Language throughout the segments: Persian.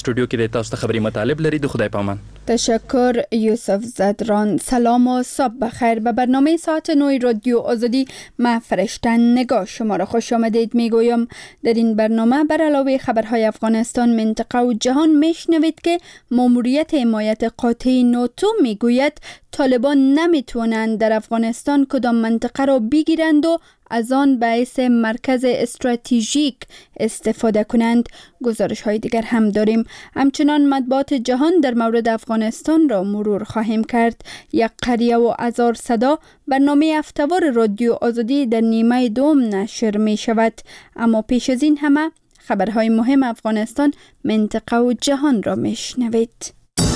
استودیو کې د تاسو خبري مطالب لري. د خدای پامان. تشکر یوسف زدران. سلام و صبح بخیر. به برنامه ساعت 9 رادیو آزادی ما فرشته نگاه شما را خوش آمدید میگویم. در این برنامه بر علاوه خبرهای افغانستان، منطقه و جهان میشنوید که ماموریت حمایت قاطع ناتو میگوید طالبان نمیتوانند در افغانستان کدام منطقه را بگیرند و از آن باعث مرکز استراتژیک استفاده کنند. گزارش های دیگر هم داریم. همچنان مطبوعات جهان در مورد افغانستان را مرور خواهیم کرد. یک قریه و هزار صدا برنامه هفته‌وار رادیو آزادی در نیمه دوم نشر می شود. اما پیش از این همه خبرهای مهم افغانستان، منطقه و جهان را می شنوید.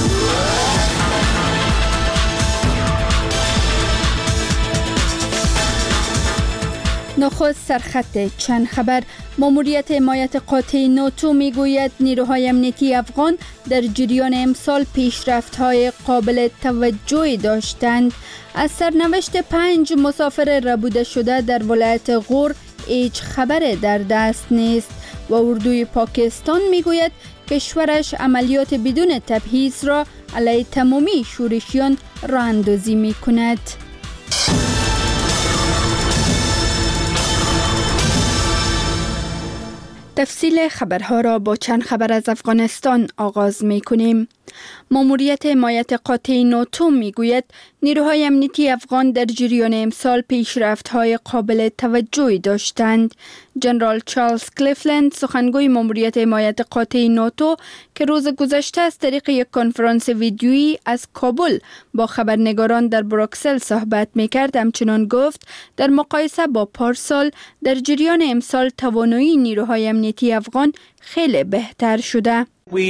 نخست سرخط چند خبر. ماموریت حمایت قاطع ناتو میگوید نیروهای امنیتی افغان در جریان امسال پیشرفت‌های قابل توجهی داشتند. از سرنوشت 5 مسافر ربوده شده در ولایت غور هیچ خبر در دست نیست و اردوی پاکستان میگوید کشورش عملیات بدون تبعیض را علیه تمامی شورشیان راه اندازی میکند. تفصیل خبرها را با چند خبر از افغانستان آغاز می کنیم. ماموریت حمایت قاطع ناتو می گوید نیروهای امنیتی افغان در جریان امسال پیشرفت‌های قابل توجهی داشتند. جنرال چارلز کلیفلند، سخنگوی ماموریت حمایت قاطع ناتو که روز گذشته از طریق یک کنفرانس ویدیویی از کابل با خبرنگاران در بروکسل صحبت می‌کرد، همچنان گفت در مقایسه با پارسال در جریان امسال توانایی نیروهای امنیتی افغان خیلی بهتر شده.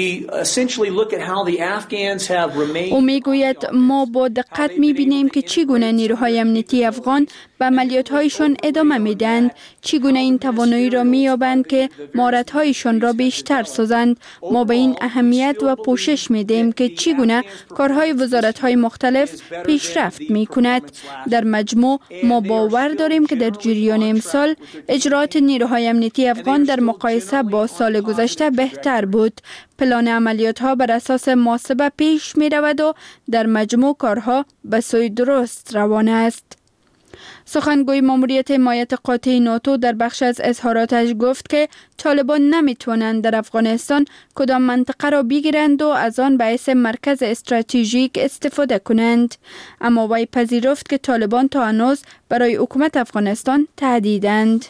او میگوید ما با دقت میبینیم که چگونه نیروهای امنیتی افغان به عملیات‌هایشان ادامه میدند، چگونه این توانایی را مییابند که مهارت‌هایشان را بیشتر سازند. ما به این اهمیت و پوشش میدیم که چگونه کارهای وزارت‌های مختلف پیشرفت میکند. در مجموع ما باور داریم که در جریان امسال اجرات نیروهای امنیتی افغان در مقایسه با سال گذشته بهتر بود. پلان عملیات ها بر اساس محاسبه پیش می رود و در مجموع کارها به سوی درست روان است. سخنگوی ماموریت حمایت قاطع ناتو در بخش از اظهاراتش گفت که طالبان نمی توانند در افغانستان کدام منطقه را بگیرند و از آن باعث مرکز استراتژیک استفاده کنند. اما وی پذیرفت که طالبان تا هنوز برای حکومت افغانستان تهدیدند.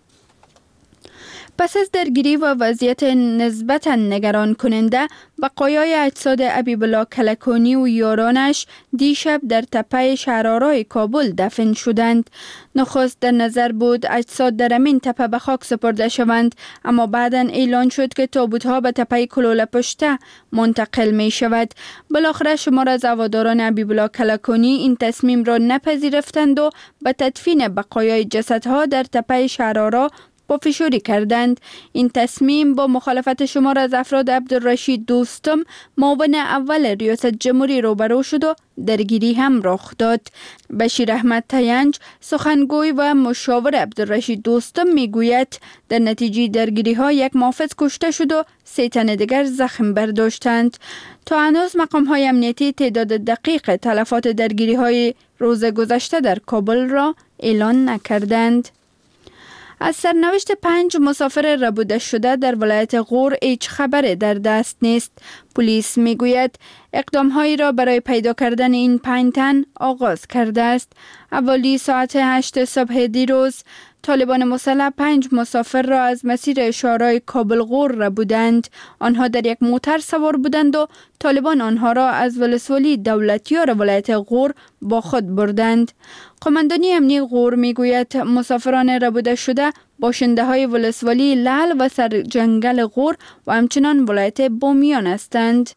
پس از درگیری و وضعیت نسبتاً نگران کننده، بقایای اجساد حبیب الله کلکانی و یارانش دیشب در تپه شهرآرای کابل دفن شدند. نخست در نظر بود اجساد در همین تپه به خاک سپرده شوند، اما بعداً اعلان شد که تابوت‌ها به تپه کلوله پشته منتقل می شود. بالاخره شمار از هواداران حبیب الله کلکانی این تصمیم را نپذیرفتند و به تدفین بقایای جسدها در تپه شهرآرا پافشاری کردند. این تصمیم با مخالفت شمار از افراد عبدالرشید دوستم، معاون اول ریاست جمهوری روبرو شد و درگیری هم رخ داد. بشیر احمد تینج، سخنگوی و مشاور عبدالرشید دوستم میگوید در نتیجه درگیری ها یک محافظ کشته شد و 3 تن دیگر زخم برداشتند. تا هنوز مقام های امنیتی تعداد دقیق تلفات درگیری های روز گذشته در کابل را اعلان نکردند. از سرنوشت 5 مسافر ربوده شده در ولایت غور هیچ خبری در دست نیست. پلیس میگوید اقدام‌هایی را برای پیدا کردن این 5 تن آغاز کرده است. اولی ساعت 8 صبح دیروز طالبان مسلح 5 مسافر را از مسیر شهرهای کابل غور ربودند. آنها در یک موتر سوار بودند و طالبان آنها را از ولسوالی دولتیار ولایت غور با خود بردند. قماندانی امنی غور میگوید مسافران ربوده شده باشنده های ولسوالی لعل و سرجنگل غور و همچنان ولایت بامیان هستند.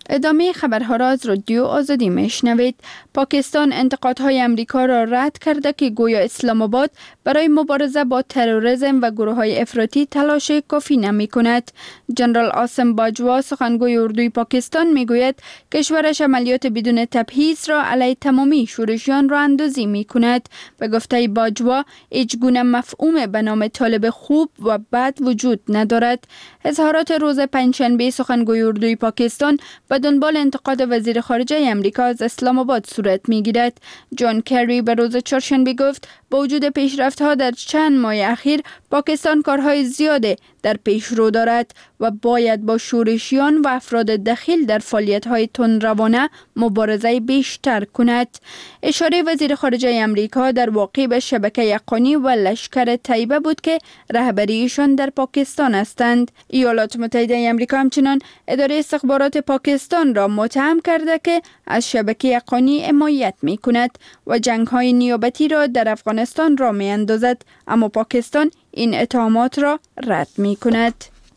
ادامه خبرها را از رادیو آزادی میشنوید. پاکستان انتقادهای امریکا را رد کرده که گویا اسلام آباد برای مبارزه با تروریسم و گروه‌های افراطی تلاش کافی نمی کند. جنرال عاصم باجوا سخنگوی اردوی پاکستان می گوید کشورش عملیات بدون تبعیض را علیه تمامی شورشیان را اندازی می کند. به گفته باجوا هیچ گونه مفهوم به نام طالب خوب و بد وجود ندارد. اظهارات روز پنجشنبه سخنگوی اردوی پاکستان به دنبال انتقاد وزیر خارجه امریکا از اسلام آباد صورت می گیرد. جان کری به روز چهارشنبه گفت با وجود پیشرفت‌ها در چند ماه اخیر پاکستان کارهای زیاده در پیش رو دارد و باید با شورشیان و افراد دخیل در فعالیت‌های تندروانه مبارزه بیشتر کند. اشاره وزیر خارجه امریکا در واقع به شبکه حقانی و لشکر طیبه بود که رهبریشان در پاکستان هستند. ایالات متحده امریکا همچنان اداره استخبارات پاکستان را متهم کرده که از شبکه حقانی حمایت می‌کند و جنگ‌های نیابتی را در افغانستان را می‌اندازد، اما پاکستان این اتهامات را رد می‌کند.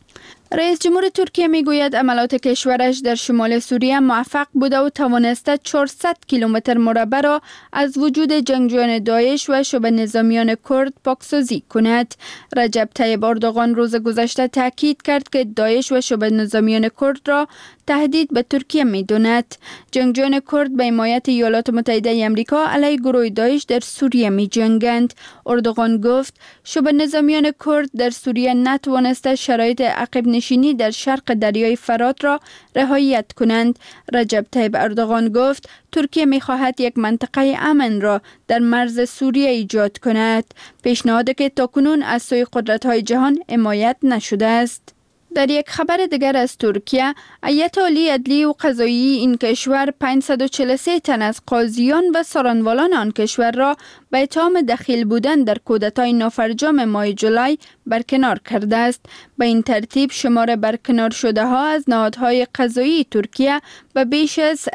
رئیس جمهور ترکیه میگوید عملات کشورش در شمال سوریه موفق بوده و توانسته 400 کیلومتر مربع را از وجود جنگجویان داعش و شبه نظامیان کرد پاکسازی کند. رجب طیب اردوغان روز گذشته تاکید کرد که داعش و شبه نظامیان کرد را تهدید به ترکیه می‌داند. جنگجویان کرد به حمایت ایالات متحده آمریکا علیه گروه داعش در سوریه می‌جنگند. اردوغان گفت شبه نظامیان کرد در سوریه نتوانسته شرایط عقب نشینی در شرق دریای فرات را رعایت کنند. رجب طیب اردوغان گفت ترکیه می‌خواهد یک منطقه امن را در مرز سوریه ایجاد کند، پیشنهادی که تاکنون از سوی قدرت‌های جهان حمایت نشده است. در یک خبر دیگر از ترکیه، هیئت عالی عدلی و قضایی این کشور 543 تن از قاضیان و سارنوالان آن کشور را به اتهام دخیل بودن در کودتای نافرجام ماه جولای برکنار کرده است. به این ترتیب شمار برکنار شده ها از نهادهای قضایی ترکیه به بیش از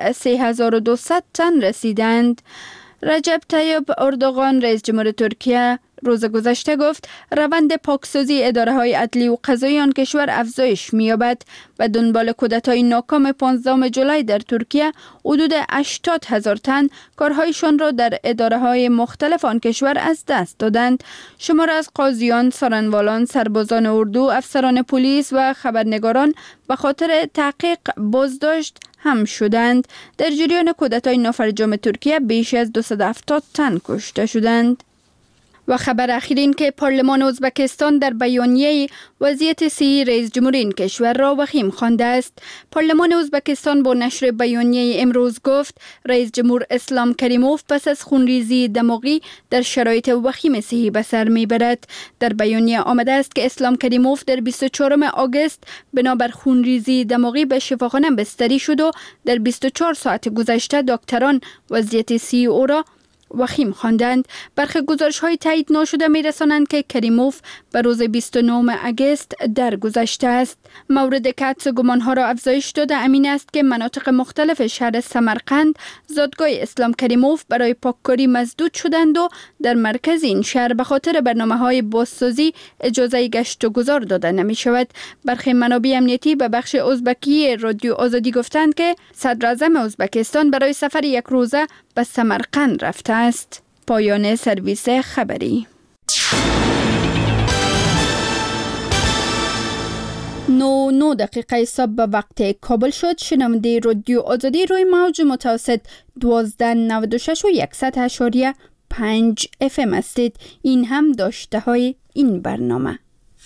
3200 تن رسیدند. رجب طیب اردوغان رئیس جمهور ترکیه روز گذشته گفت روند پاکسازی اداره‌های عدلی و قضایی آن کشور افزایش می‌یابد. و دنبال کودتای ناکام 15 جولای در ترکیه حدود 80,000 تن کارهایشان را در اداره‌های مختلف آن کشور از دست دادند. شمار از قاضیان، سارنوالان، سربازان اردو، افسران پلیس و خبرنگاران به خاطر تحقیق بازداشت هم شدند. در جریان کودتای نافرجام ترکیه بیش از 270 تن کشته شدند. و خبر اخیر این که پارلمان ازبکستان در بیانیه وضعیت صحی رئیس جمهور این کشور را وخیم خوانده است. پارلمان ازبکستان با نشر بیانیه امروز گفت رئیس جمهور اسلام کریموف پس از خونریزی دماغی در شرایط وخیم صحی به سر میبرد. در بیانیه آمده است که اسلام کریموف در 24 آگوست بنابر خونریزی دماغی به شفاخانه بستری شد و در 24 ساعت گذشته دکتران وضعیت صحی او را وخیم خواندند. برخی گزارش‌های تایید ناشده می‌رسانند که کریموف به روز 29 آگوست درگذشته است. مورد که حدس گمان‌ها را افزایش داده امین است که مناطق مختلف شهر سمرقند زادگاه اسلام کریموف برای پاککاری مسدود شدند و در مرکز این شهر به خاطر برنامه‌های بازسازی اجازه گشت و گذار داده نمی‌شود. برخی منابع امنیتی به بخش ازبکی رادیو آزادی گفتند که صدر اعظم ازبکستان برای سفر یک روزه به سمرقند رفته است. پایان سرویس خبری. 9 دقیقه صبح به وقت کابل شد. شنونده رادیو آزادی روی موج متوسط 1296 و 100.5 FM هستید. این هم داشته های این برنامه.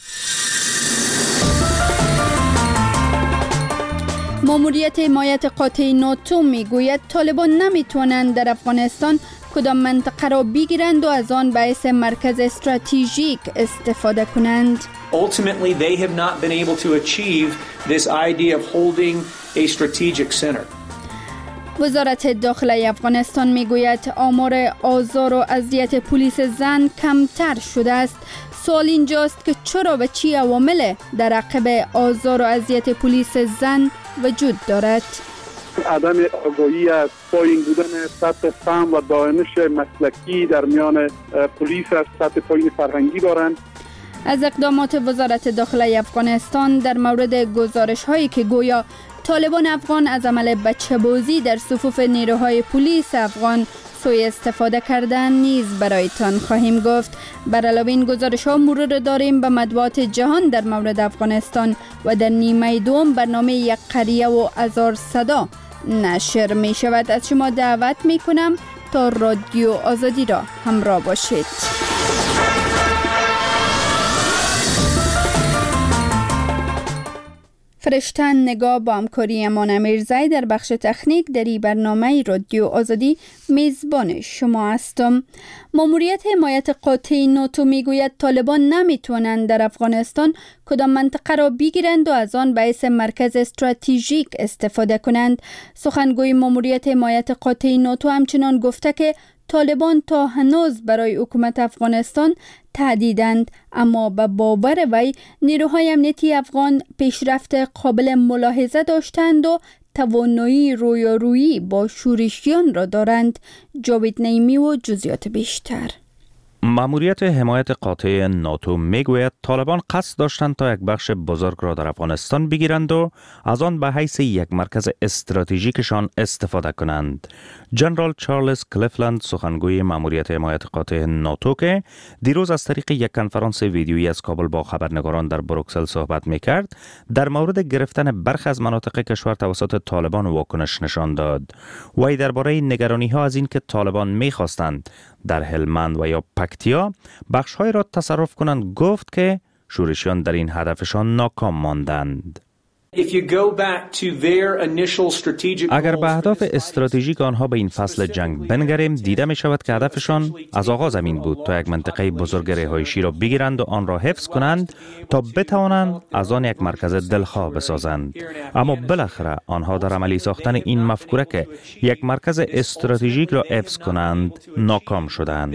ماموریت حمایت قاطع ناتو میگوید طالبان نمیتوانند در افغانستان کدام منطقه را بگیرند و از آن باعث مرکز استراتژیک استفاده کنند. Ultimately, they have not been able to achieve this idea of holding a strategic center. وزارت داخله افغانستان میگوید آمار آزار و اذیت پلیس زن کمتر شده است. سوال اینجاست که چرا و چی عوامل در عقب آزار و اذیت پلیس زن وجود دارد؟ عدم آگاهی از پایین بودن سطح فهم و دانش مسلکی در میان پلیس از سطح پایین فرهنگی دارند. از اقدامات وزارت داخله افغانستان در مورد گزارش هایی که گویا طالبان افغان از عمل بچه‌بازی در صفوف نیروهای پلیس افغان سوء استفاده کردن نیز برایتان خواهیم گفت. بر علاوه این گزارش ها مرور داریم به مطبوعات جهان در مورد افغانستان و در نیمه دوم برنامه یک قریه و هزار صدا نشر می شود. از شما دعوت می کنم تا رادیو آزادی را همراه باشید. فرشتن نگاه با همکاری امان امیرزی در بخش تکنیک در این برنامه رادیو آزادی میزبان شما هستم. ماموریت حمایت قاطع ناتو میگوید طالبان نمیتوانند در افغانستان کدام منطقه را بگیرند و از آن به حیث مرکز استراتژیک استفاده کنند. سخنگوی ماموریت حمایت قاطع ناتو همچنان گفته که طالبان تا هنوز برای حکومت افغانستان تهدیدند، اما به باور وی نیروهای امنیتی افغان پیشرفت قابل ملاحظه داشتند و توانایی رویارویی با شورشیان را دارند. جاوید نعیمی و جزئیات بیشتر. ماموریت حمایت قاطع ناتو میگوید طالبان قصد داشتند تا یک بخش بزرگ را در افغانستان بگیرند و از آن به حیث یک مرکز استراتژیکشان استفاده کنند. جنرال چارلز کلیفلند، سخنگوی ماموریت حمایت قاطع ناتو که دیروز از طریق یک کنفرانس ویدیویی از کابل با خبرنگاران در بروکسل صحبت میکرد، در مورد گرفتن برخی از مناطق کشور توسط طالبان واکنش نشان داد. وی درباره نگرانی ها از این که طالبان میخواستند در هلمند و یا پکتیا بخش‌های را تصرف کنند گفت که شورشیان در این هدفشان ناکام ماندند. اگر به اهداف استراتژیک آنها به این فصل جنگ بنگریم، دیده می شود که هدفشان از آغاز همین بود تا یک منطقه بزرگ رهایشی را بگیرند و آن را حفظ کنند تا بتوانند از آن یک مرکز دلخواه بسازند. اما بالاخره آنها در عملی ساختن این مفکوره که یک مرکز استراتژیک را حفظ کنند ناکام شدند.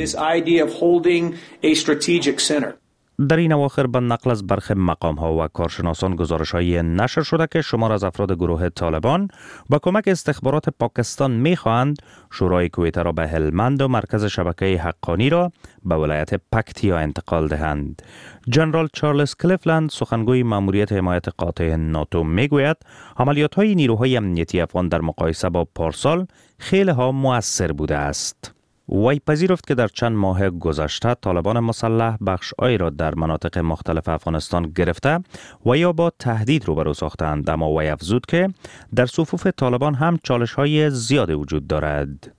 در این اواخر به نقل از برخی مقام‌ها و کارشناسان گزارش‌های نشر شده که شمار از افراد گروه طالبان با کمک استخبارات پاکستان می‌خواهند شورای کویت را به هلمند و مرکز شبکه حقانی را به ولایت پکتیا انتقال دهند. جنرال چارلز کلیفلند، سخنگوی ماموریت حمایت قاطع ناتو میگوید عملیات‌های نیروهای امنیتی افغان در مقایسه با پارسال خیلی ها مؤثر بوده است. وی پذیرفت که در چند ماه گذشته طالبان مسلح بخش‌هایی را در مناطق مختلف افغانستان گرفته و یا با تهدید روبرو ساختند، اما وی افزود که در صفوف طالبان هم چالش‌های زیاد وجود دارد.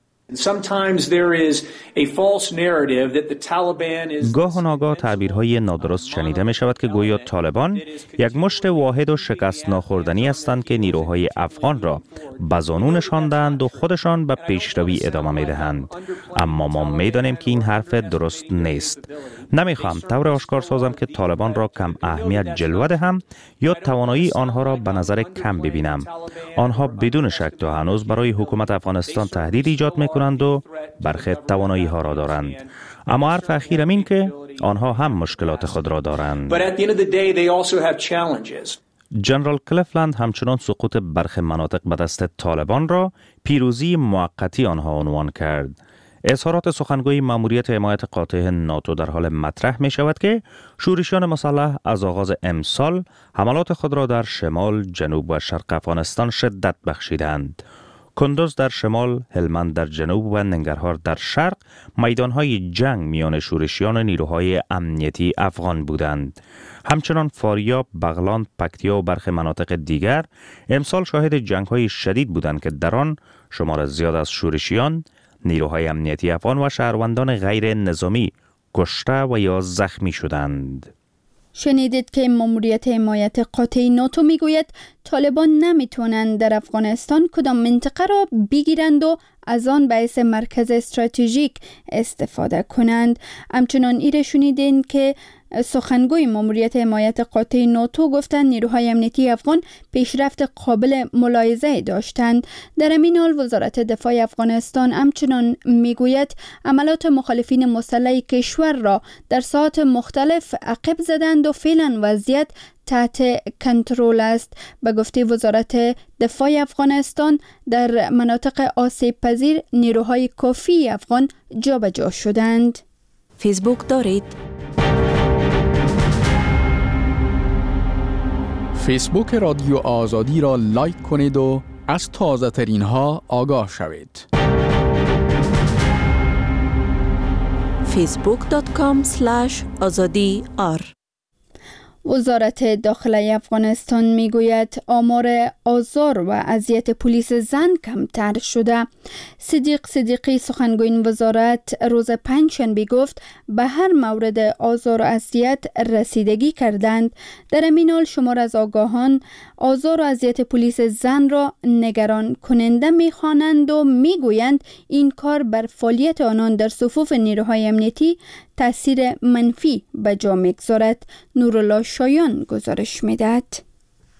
گاه و ناگاه تعبیرهای نادرست شنیده می شود که گویا طالبان یک مشت واحد و شکست ناخوردنی هستند که نیروهای افغان را به زانو نشاندند و خودشان به پیشروی ادامه می دهند. اما ما می دانیم که این حرف درست نیست. نمیخوام طور آشکار سازم که طالبان را کم اهمیت جلوه دهم یا توانایی آنها را به نظر کم ببینم. آنها بدون شک تا هنوز برای حکومت افغانستان تهدید ایجاد می کنند و برخی توانایی ها را دارند. اما حرف اخیرم این که آنها هم مشکلات خود را دارند. جنرال کلیفلند همچنان سقوط برخی مناطق به دست طالبان را پیروزی موقتی آنها عنوان کرد. اظهارات سخنگوی ماموریت حمایت قاطع ناتو در حال مطرح می شود که شورشیان مسلح از آغاز امسال حملات خود را در شمال، جنوب و شرق افغانستان شدت بخشیدند. کندوز در شمال، هلمند در جنوب و ننگرهار در شرق میدانهای جنگ میان شورشیان و نیروهای امنیتی افغان بودند. همچنان فاریاب، بغلان، پکتیا و برخی مناطق دیگر امسال شاهد جنگ‌های شدید بودند که در آن شمار زیاد از شورشیان، نیروهای امنیتی افغان و شهروندان غیر نظامی کشته و یا زخمی شدند. شنیدید که ماموریت حمایت قاطع ناتو میگوید طالبان نمیتونند در افغانستان کدام منطقه را بگیرند و از آن به حیث مرکز استراتژیک استفاده کنند. همچنان ایره شنیدین که سخنگوی ماموریت حمایت قاطع ناتو گفتند نیروهای امنیتی افغان پیشرفت قابل ملاحظه داشتند. در همین حال وزارت دفاع افغانستان همچنان میگوید عملات مخالفین مسلح کشور را در ساحات مختلف عقب زدند و فعلا وضعیت تحت کنترل است. به گفته وزارت دفاع افغانستان در مناطق آسیب پذیر نیروهای کافی افغان جابجا شدند. فیسبوک دارید؟ فیسبوک رادیو آزادی را لایک کنید و از تازه ترین ها آگاه شوید. facebook.com/azadi_r وزارت داخلی افغانستان میگوید آمار آزار و اذیت پلیس زن کمتر شده. صدیق صدیقی سخنگوی این وزارت روز پنجشنبه گفت به هر مورد آزار و اذیت رسیدگی کردند. در این حال شمار از آگاهان آزار و اذیت پلیس زن را نگران کننده می‌خوانند و میگویند این کار بر فعالیت آنان در صفوف نیروهای امنیتی تأثیر منفی به جا می‌گذارد. نورالله شایان گزارش می‌دهد.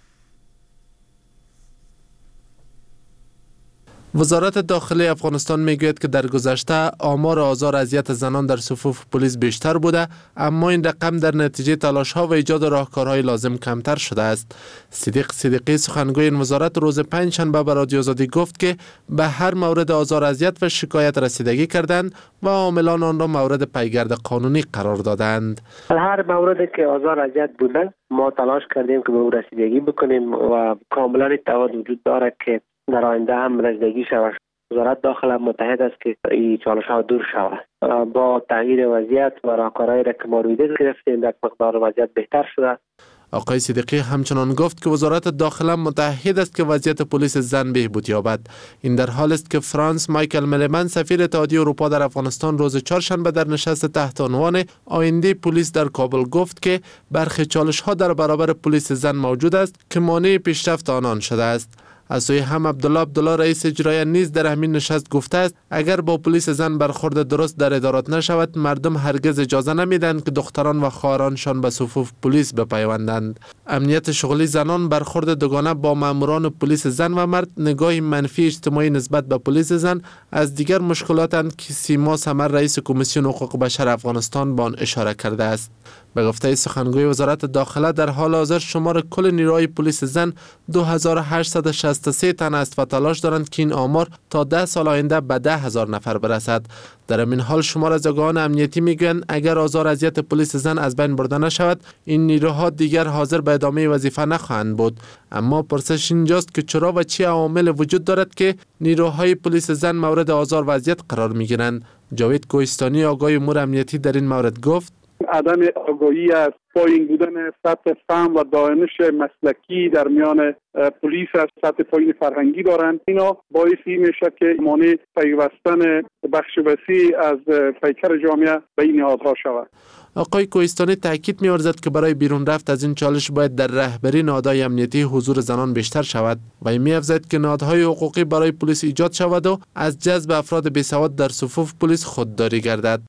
وزارت داخلی افغانستان میگوید که در گذشته آمار آزار و اذیت زنان در صفوف پلیس بیشتر بوده، اما این رقم در نتیجه تلاش‌ها و ایجاد راهکارهای لازم کمتر شده است. صدیق صدیقی سخنگوی این وزارت روز پنجشنبه به رادیو آزادی گفت که به هر مورد آزار و اذیت و شکایت رسیدگی کردند و عاملان آن را مورد پیگرد قانونی قرار دادند. هر موردی که آزار و اذیت بوده ما تلاش کردیم که به او رسیدگی بکنیم و کاملا توان وجود داره که در آینده هم رسیدگی شود. وزارت داخل متحد است که این چالش‌ها دور شود. با تغییر وضعیت و راهکارهایی را که ما روی دست گرفتیم در مقدار وضعیت بهتر شده. آقای صدیقی همچنان گفت که وزارت داخله متحد است که وضعیت پلیس زن بهبود یابد. این در حال است که فرانس مایکل ملمن سفیر اتحادیه اروپا در افغانستان روز چهارشنبه در نشست تحت عنوان آینده پلیس در کابل گفت که برخی چالش‌ها در برابر پلیس زن موجود است که مانع پیشرفت آنان شده است. از سوی هم عبدالله رئیس اجرایی نیز در همین نشست گفته است اگر با پلیس زن برخورد درست در ادارات نشود مردم هرگز اجازه نمیدند که دختران و خواهرانشان به صفوف پلیس بپیوندند. امنیت شغلی زنان، برخورد دوگانه با ماموران پلیس زن و مرد، نگاه منفی اجتماعی نسبت به پلیس زن از دیگر مشکلاتند که سیما سمر رئیس کمیسیون حقوق بشر افغانستان به آن اشاره کرده است. به گفته سخنگوی وزارت داخله در حال حاضر شمار کل نیروهای پلیس زن 2863 تن است و تلاش دارند که این آمار تا 10 سال آینده به 10,000 نفر برسد. در این حال شمار از آگاهان امنیتی میگویند اگر آزار و اذیت پلیس زن از بین برده نشود این نیروها دیگر حاضر به ادامه وظیفه نخواهند بود. اما پرسش اینجاست که چرا و چه عوامل وجود دارد که نیروهای پلیس زن مورد آزار و اذیت قرار میگیرند. جاوید کوهستانی آگاه امور امنیتی در این مورد گفت عدم آگاهی از پایین بودن سطح فهم و دانش مسلکی در میان پلیس از سطح پایین فرهنگی دارند. اینا باعثی میشه که مانع پیوستن بخش وسیع از پیکر جامعه به این نهادها شود. آقای کوهستانی تاکید می‌ورزد که برای بیرون رفت از این چالش باید در رهبری نهادهای امنیتی حضور زنان بیشتر شود و می‌افزاید که نهادهای حقوقی برای پلیس ایجاد شود و از جذب افراد بیسواد در صفوف پلیس خودداری گردد.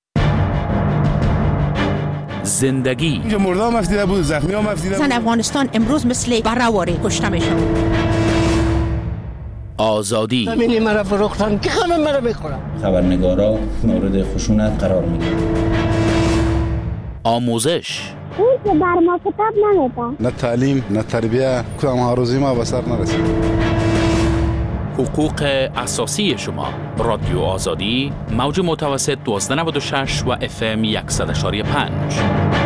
زندگی مردم مفتیده بود، زخمی ها مفتیده بود. زن افغانستان امروز مثل بره‌واره کشته میشن. آزادی همینی مرا فروختن که همه مرا میخورن. خبرنگارا مورد خشونت قرار میگیرن. آموزش اون که بر ما کتاب نمیده. نه تعلیم نه تربیه کدام ها روزی ما به سر نرسید. حقوق اساسی شما. رادیو آزادی موج متوسط 1296 و FM 100.5.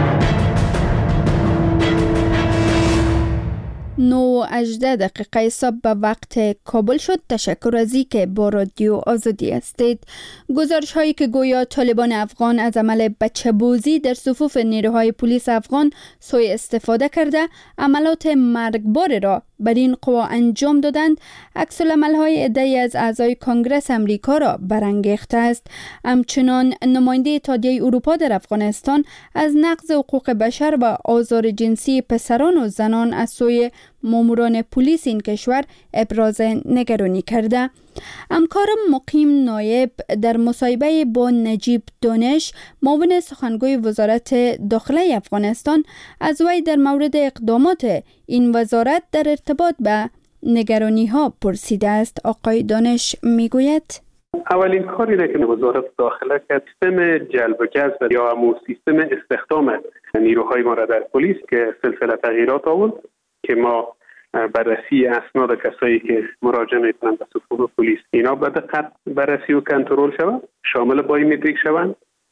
9:18 صبح به وقت کابل شد. تشکر از اینکه با رادیو آزادی هستید. گزارش هایی که گویا طالبان افغان از عمل بچه‌بازی در صفوف نیروهای پلیس افغان سوء استفاده کرده عملات مرگبار را بر این قوا انجام دادند، عکس العمل‌های عده‌ای از اعضای کنگره امریکا را برانگیخته است. همچنان نماینده اتحادیه اروپا در افغانستان از نقض حقوق بشر و آزار جنسی پسران و زنان از سوی ماموران پلیس این کشور ابراز نگرانی کرده. همکارم مقیم نایب در مصاحبه با نجیب دانش معاون سخنگوی وزارت داخلی افغانستان از وی در مورد اقدامات این وزارت در ارتباط به نگرانی ها پرسیده است. آقای دانش میگوید اولین کاری که وزارت داخله کرد سیستم جلب و جذب یا همون سیستم استخدام نیروهای ما را در پلیس که سلسله تغییرات آورد که ما بررسی اسناد کسایی که مراجعه میکنند به صفوف پلیس اینا به دقت بررسی و کنترل شود، شامل بایومتریک شوند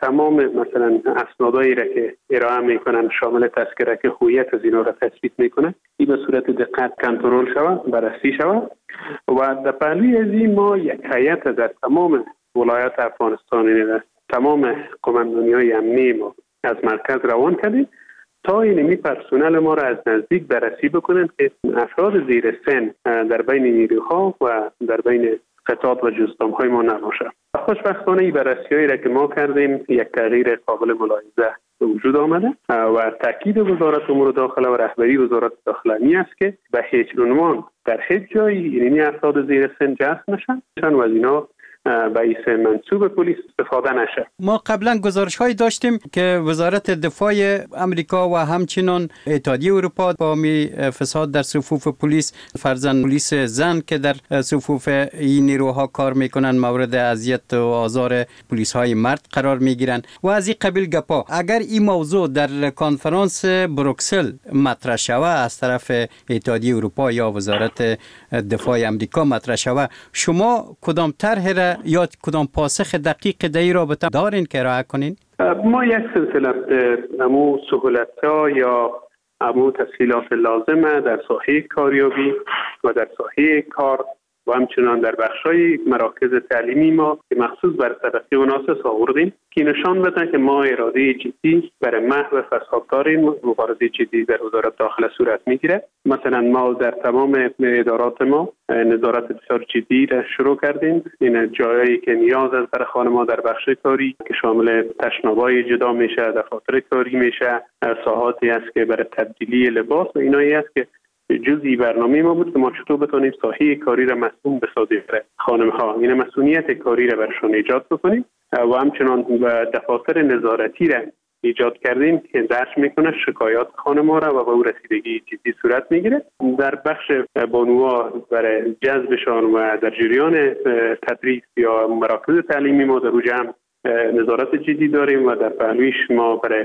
تمام مثلا اسنادایی را که ارائه میکنن شامل تذکره که هویت از اینا را تثبیت میکنه، این به صورت دقت کنترل شود، بررسی شود و در پهلوی از این ما یک هیئت در تمام ولایت افغانستان، تمام قماندانی‌های امنی ما از مرکز روان کردیم تا اینمی پرسنل ما را از نزدیک بررسی بکنند که افراد زیر سن در بین نیروها و در بین قطعات و جزدام‌های ما نباشه. خوشبختانه این بررسی‌هایی را که ما کردیم یک تغییر قابل ملاحظه به وجود آمده و تاکید وزارت امور داخله و رهبری وزارت داخله این است که به هیچ عنوان در هیچ جایی اینمی افراد زیر سن جذب نشن و از اینا رئیس منصوب پلیس استفاده نشه. ما قبلا گزارش‌هایی داشتیم که وزارت دفاع امریکا و همچنین اتحادیه اروپا با فساد در صفوف پلیس، فرزند پلیس زن که در صفوف این نیروها کار میکنن مورد اذیت و آزار پلیس‌های مرد قرار میگیرن و از این قبیل گپا. اگر این موضوع در کنفرانس بروکسل مطرح شود از طرف اتحادیه اروپا یا وزارت دفاع امریکا مطرح شود، شما کدام طرح یا کدام پاسخ دقیق در این رابطه دارین که ارائه کنین؟ ما یک سلسله امو سهولت‌ها یا امو تسهیلات لازمه در ساحه کاریابی و در ساحه کار و همچنان در بخشای مراکز تعلیمی ما که مخصوص بر طبقه و ناسس آوردیم که نشان بده که ما اراده جدی برای محو فساد داریم. مبارزه جدی در وزارت داخله صورت میگیره. مثلا ما در تمام ادارات ما نظارت بسیار جدی را شروع کردیم. این جایی که نیاز است برای خانم‌ها در بخش کاری که شامل تشنابای جدا میشه، دفاتر کاری میشه، ساعاتی است که برای تبدیلی لباس و اینایی است که جزئی برنامه ما بود که ما چطور بتونیم ساحه کاری را مسئول بسازیم برای خانم‌ها، این مسئولیت کاری را برشان ایجاد بکنیم و همچنان دفاتر نظارتی را ایجاد کردیم که درک میکنه شکایات خانم‌ها را و به او رسیدگی جدی صورت میگیره. در بخش بانوها برای جذبشان و در جریان تدریس یا مراکز تعلیمی ما در او جمع نظارت جدی داریم و در پهلویش ما برای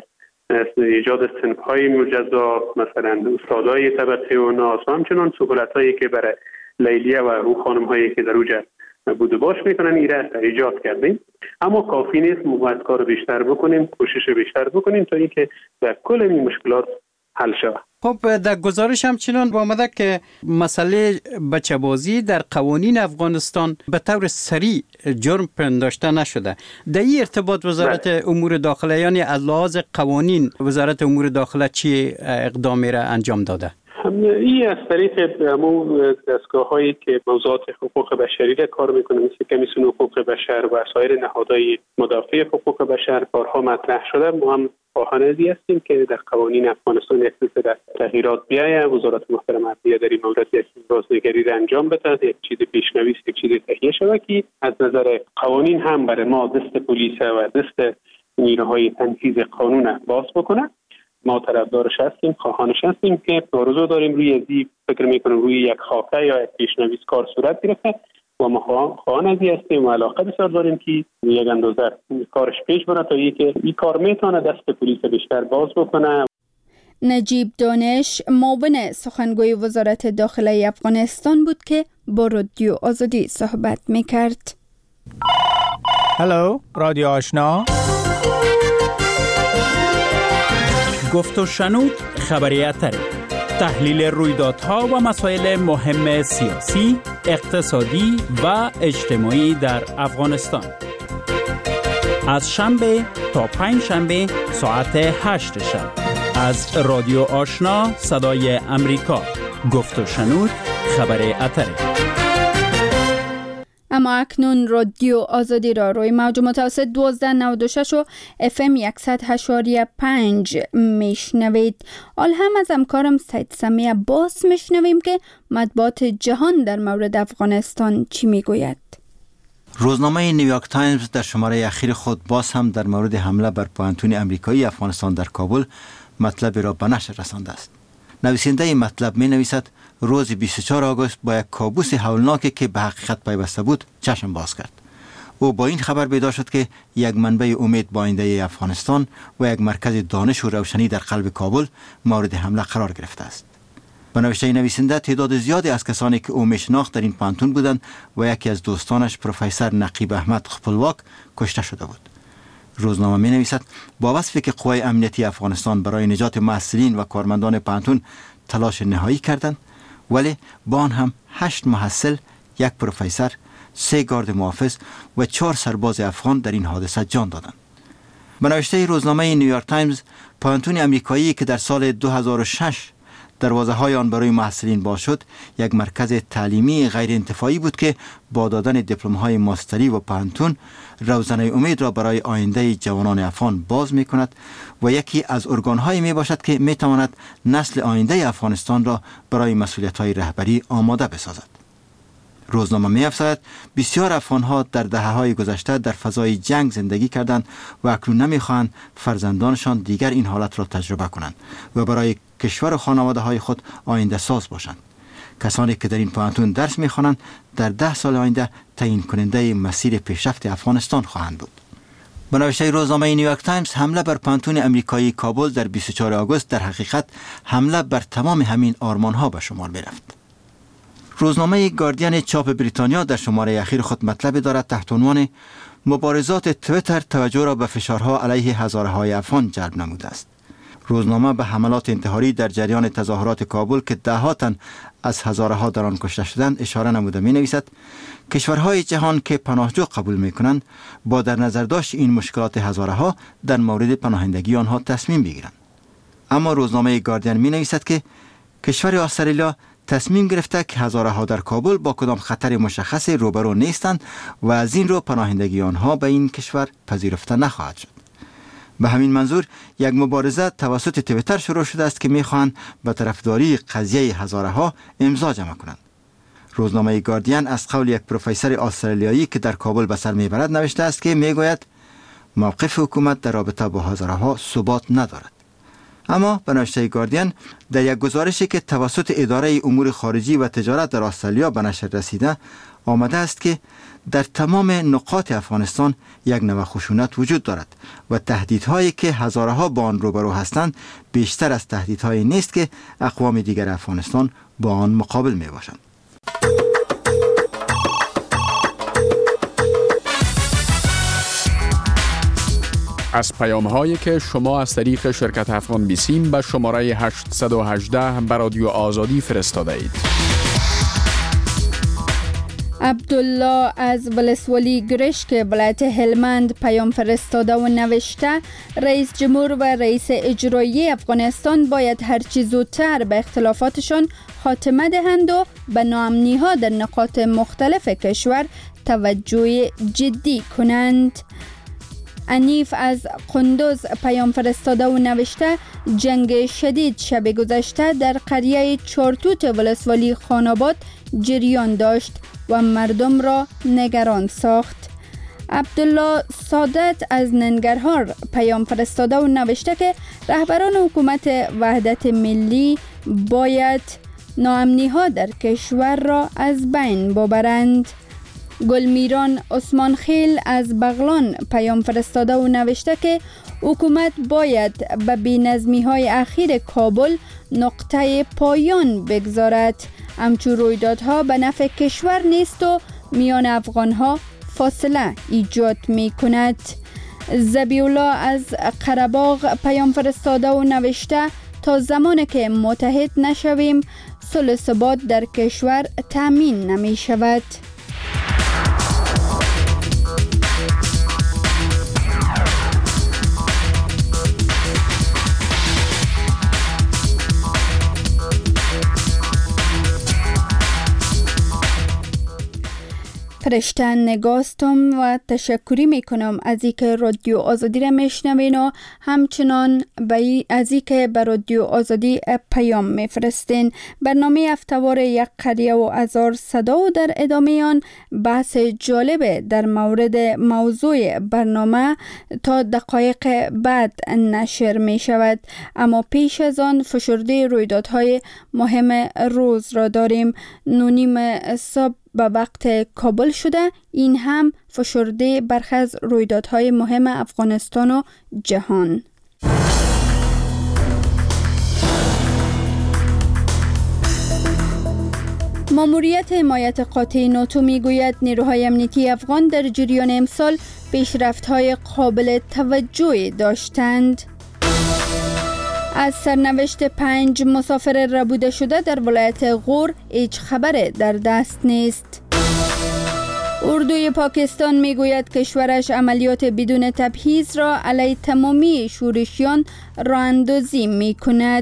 ایجاد صنف‌های مجزا مثلا استادای طبقه و ناس و همچنان سهولت‌هایی که برای لیلیه و او خانم‌هایی که در اوجه بود و باش میکنن ایره ایجاد کردیم. اما کافی نیست، ما باید کار بیشتر بکنیم، کوشش بیشتر بکنیم تا اینکه در کل این مشکلات حل شود. خب در گزارش همچنان آمده که مسئله بچه‌بازی در قوانین افغانستان به طور سریع جرم پنداشته نشده. در این ارتباط وزارت امور داخله یعنی از لحاظ قوانین وزارت امور داخله چی اقدامی را انجام داده؟ این از طریق دستگاه هایی که موضوعات حقوق بشری را کار میکنه مثل کمیسیون حقوق بشر و سایر نهادهای مدافع حقوق بشر کارها مطرح شده. ما هم خواهان ازی هستیم که در قوانین افغانستان یک سلسله تغییرات بیاید. وزارت محترم عدلیه در این مورد یک بازنگری را انجام بده، یک چیز پیشنویس، یک چیز تهیه شود که از نظر قوانین هم برای ما دست پلیس و دست نیروهای تنفیذ قانون باز بکنه. ما طرفدارش هستیم، خواهانش هستیم که آرزو داریم روی ازی فکر میکنیم روی یک خاکه یا یک پیشنویس کار صورت گرفته و ما خواهان ازی هستیم و علاقه بسیار داریم که یک اندازه کارش پیش بره تا این کار میتونه دست پلیس بیشتر باز بکنه. نجیب دانش معاون سخنگوی وزارت داخله افغانستان بود که با رادیو آزادی صحبت میکرد. هلو رادیو آشنا، گفت و شنود خبری اتری، تحلیل رویدادها و مسائل مهم سیاسی، اقتصادی و اجتماعی در افغانستان از شنبه تا پنج شنبه ساعت 8 شب از رادیو آشنا صدای امریکا. گفت و شنود خبری اتری. اما اکنون رادیو آزادی را روی موج متوسط 1296 و FM 100.5 میشنوید. حال هم از همکارم سید سمی عباس میشنویم که مطبوعات جهان در مورد افغانستان چی میگوید. روزنامه نیویورک تایمز در شماره اخیر خود باز هم در مورد حمله بر پوهنتون امریکایی افغانستان در کابل مطلبی را به نشر رسانده است. نویسنده این مطلب می نویسد روز 24 آگوست با یک کابوس هولناکی که به حقیقت پیوسته بود چشم باز کرد. او با این خبر بیدار شد که یک منبع امید با آینده افغانستان و یک مرکز دانش و روشنی در قلب کابل مورد حمله قرار گرفته است. به نوشته نویسنده تعداد زیادی از کسانی که او میشناخت در این پانتون بودند و یکی از دوستانش پروفسور نقیب احمد خپلواک کشته شده بود. روزنامه می نویسد با وصفی که قوای امنیتی افغانستان برای نجات محصلین و کارمندان پانتون تلاش نهایی کردند، ولی با آن هم 8 محصل، 1 پروفسور، 3 گارد محافظ و 4 سرباز افغان در این حادثه جان دادند. به نوشته روزنامه نیویورک تایمز، پانتون آمریکایی که در سال 2006 دروازه های آن برای محصلین باز شد، یک مرکز تعلیمی غیر انتفاعی بود که با دادن دیپلم های ماستری و پانتون روزنه امید را برای آینده جوانان افغان باز می کند و یکی از ارگان هایی می باشد که می تواند نسل آینده افغانستان را برای مسئولیت های رهبری آماده بسازد. روزنامه می افزاید بسیار افغان‌ها در دهه‌های گذشته در فضای جنگ زندگی کردند و اکنون نمی‌خواهند فرزندانشان دیگر این حالت را تجربه کنند و برای کشور و خانواده‌های خود آینده ساز باشند. کسانی که در این پانتون درس می‌خوانند در 10 سال آینده تعیین کننده مسیر پیشرفت افغانستان خواهند بود. به نوشته روزنامه نیویورک تایمز، حمله بر پانتون آمریکایی کابل در 24 آگوست در حقیقت حمله بر تمام همین آرمان‌ها به شمار می‌رفت. روزنامه گاردین چاپ بریتانیا در شماره اخیر خود مطلبی دارد تحت عنوان مبارزات تویتر توجه را به فشارها علیه هزاره‌های افغان جلب نموده است. روزنامه به حملات انتحاری در جریان تظاهرات کابل که ده‌ها تن از هزارها در آن کشته شدند اشاره نموده می نویسد کشورهای جهان که پناهجو قبول می کنند با در نظر داشت این مشکلات هزارها در مورد پناهندگی آنها تصمیم بگیرند. اما روزنامه گاردین می نویسد که کشور استرالیا تصمیم گرفته که هزارها در کابل با کدام خطر مشخص روبرو نیستند و از این رو پناهندگی آنها به این کشور پذیرفته نخواهد شد. به همین منظور یک مبارزه توسط تویتر شروع شده است که می‌خواهند به طرفداری قضیه هزارها امضا جمع کنند. روزنامه گاردین از قول یک پروفسور استرالیایی که در کابل به سر میبرد نوشته است که میگوید موقف حکومت در رابطه با هزارها ثبات ندارد. اما به نوشته گاردین در یک گزارشی که توسط اداره امور خارجی و تجارت در استرالیا به نشر رسیده آمده است که در تمام نقاط افغانستان یک نوع خشونت وجود دارد و تهدیدهایی که هزارها با آن روبرو هستند بیشتر از تهدیدهایی نیست که اقوام دیگر افغانستان با آن مقابل می باشند. از پیام‌هایی که شما از طریق شرکت افغان بیسیم به شماره 818 به رادیو آزادی فرستاده اید. عبدالله از ولسوالی گرشک ولایت هلمند پیام فرستاده و نوشته رئیس جمهور و رئیس اجرایی افغانستان باید هرچی زودتر به اختلافاتشان خاتمه دهند و به ناامنی‌ها در نقاط مختلف کشور توجه جدی کنند. انیف از قندوز پیام فرستاده و نوشته جنگ شدید شب گذشته در قریه چارتوت ولسوالی خاناباد جریان داشت و مردم را نگران ساخت. عبدالله سادت از ننگرهار پیام فرستاده و نوشته که رهبران حکومت وحدت ملی باید ناامنی ها در کشور را از بین ببرند. گلمیران عثمان خیل از بغلان پیام فرستاده و نوشته که حکومت باید به بی‌نظمی های اخیر کابل نقطه پایان بگذارد. همچون رویدادها به نفع کشور نیست و میان افغان ها فاصله ایجاد می کند. زبیولا از قره‌باغ پیام فرستاده و نوشته تا زمانی که متحد نشویم صلح و ثبات در کشور تامین نمی شود. فرشتن نگاستم و تشکری میکنم از اینکه رادیو آزادی را میشنوین و همچنان از اینکه به رادیو آزادی پیام میفرستین. برنامه هفته‌وار یک قریه و هزار صدا و در ادامه آن بحث جالب در مورد موضوع برنامه تا دقایق بعد نشر می شود. اما پیش از آن فشرده رویدادهای مهم روز را داریم. 9:30 صبح به وقت کابل شده، این هم فشرده برخی از رویدادهای مهم افغانستان و جهان. ماموریت حمایت قاطع ناتو میگوید نیروهای امنیتی افغان در جریان امسال پیشرفت‌های قابل توجهی داشتند. از سرنوشت 5 مسافر ربوده شده در ولایت غور هیچ خبر در دست نیست. اردوی پاکستان میگوید کشورش عملیات بدون تبعیض را علیه تمامی شورشیان راه‌اندازی میکند.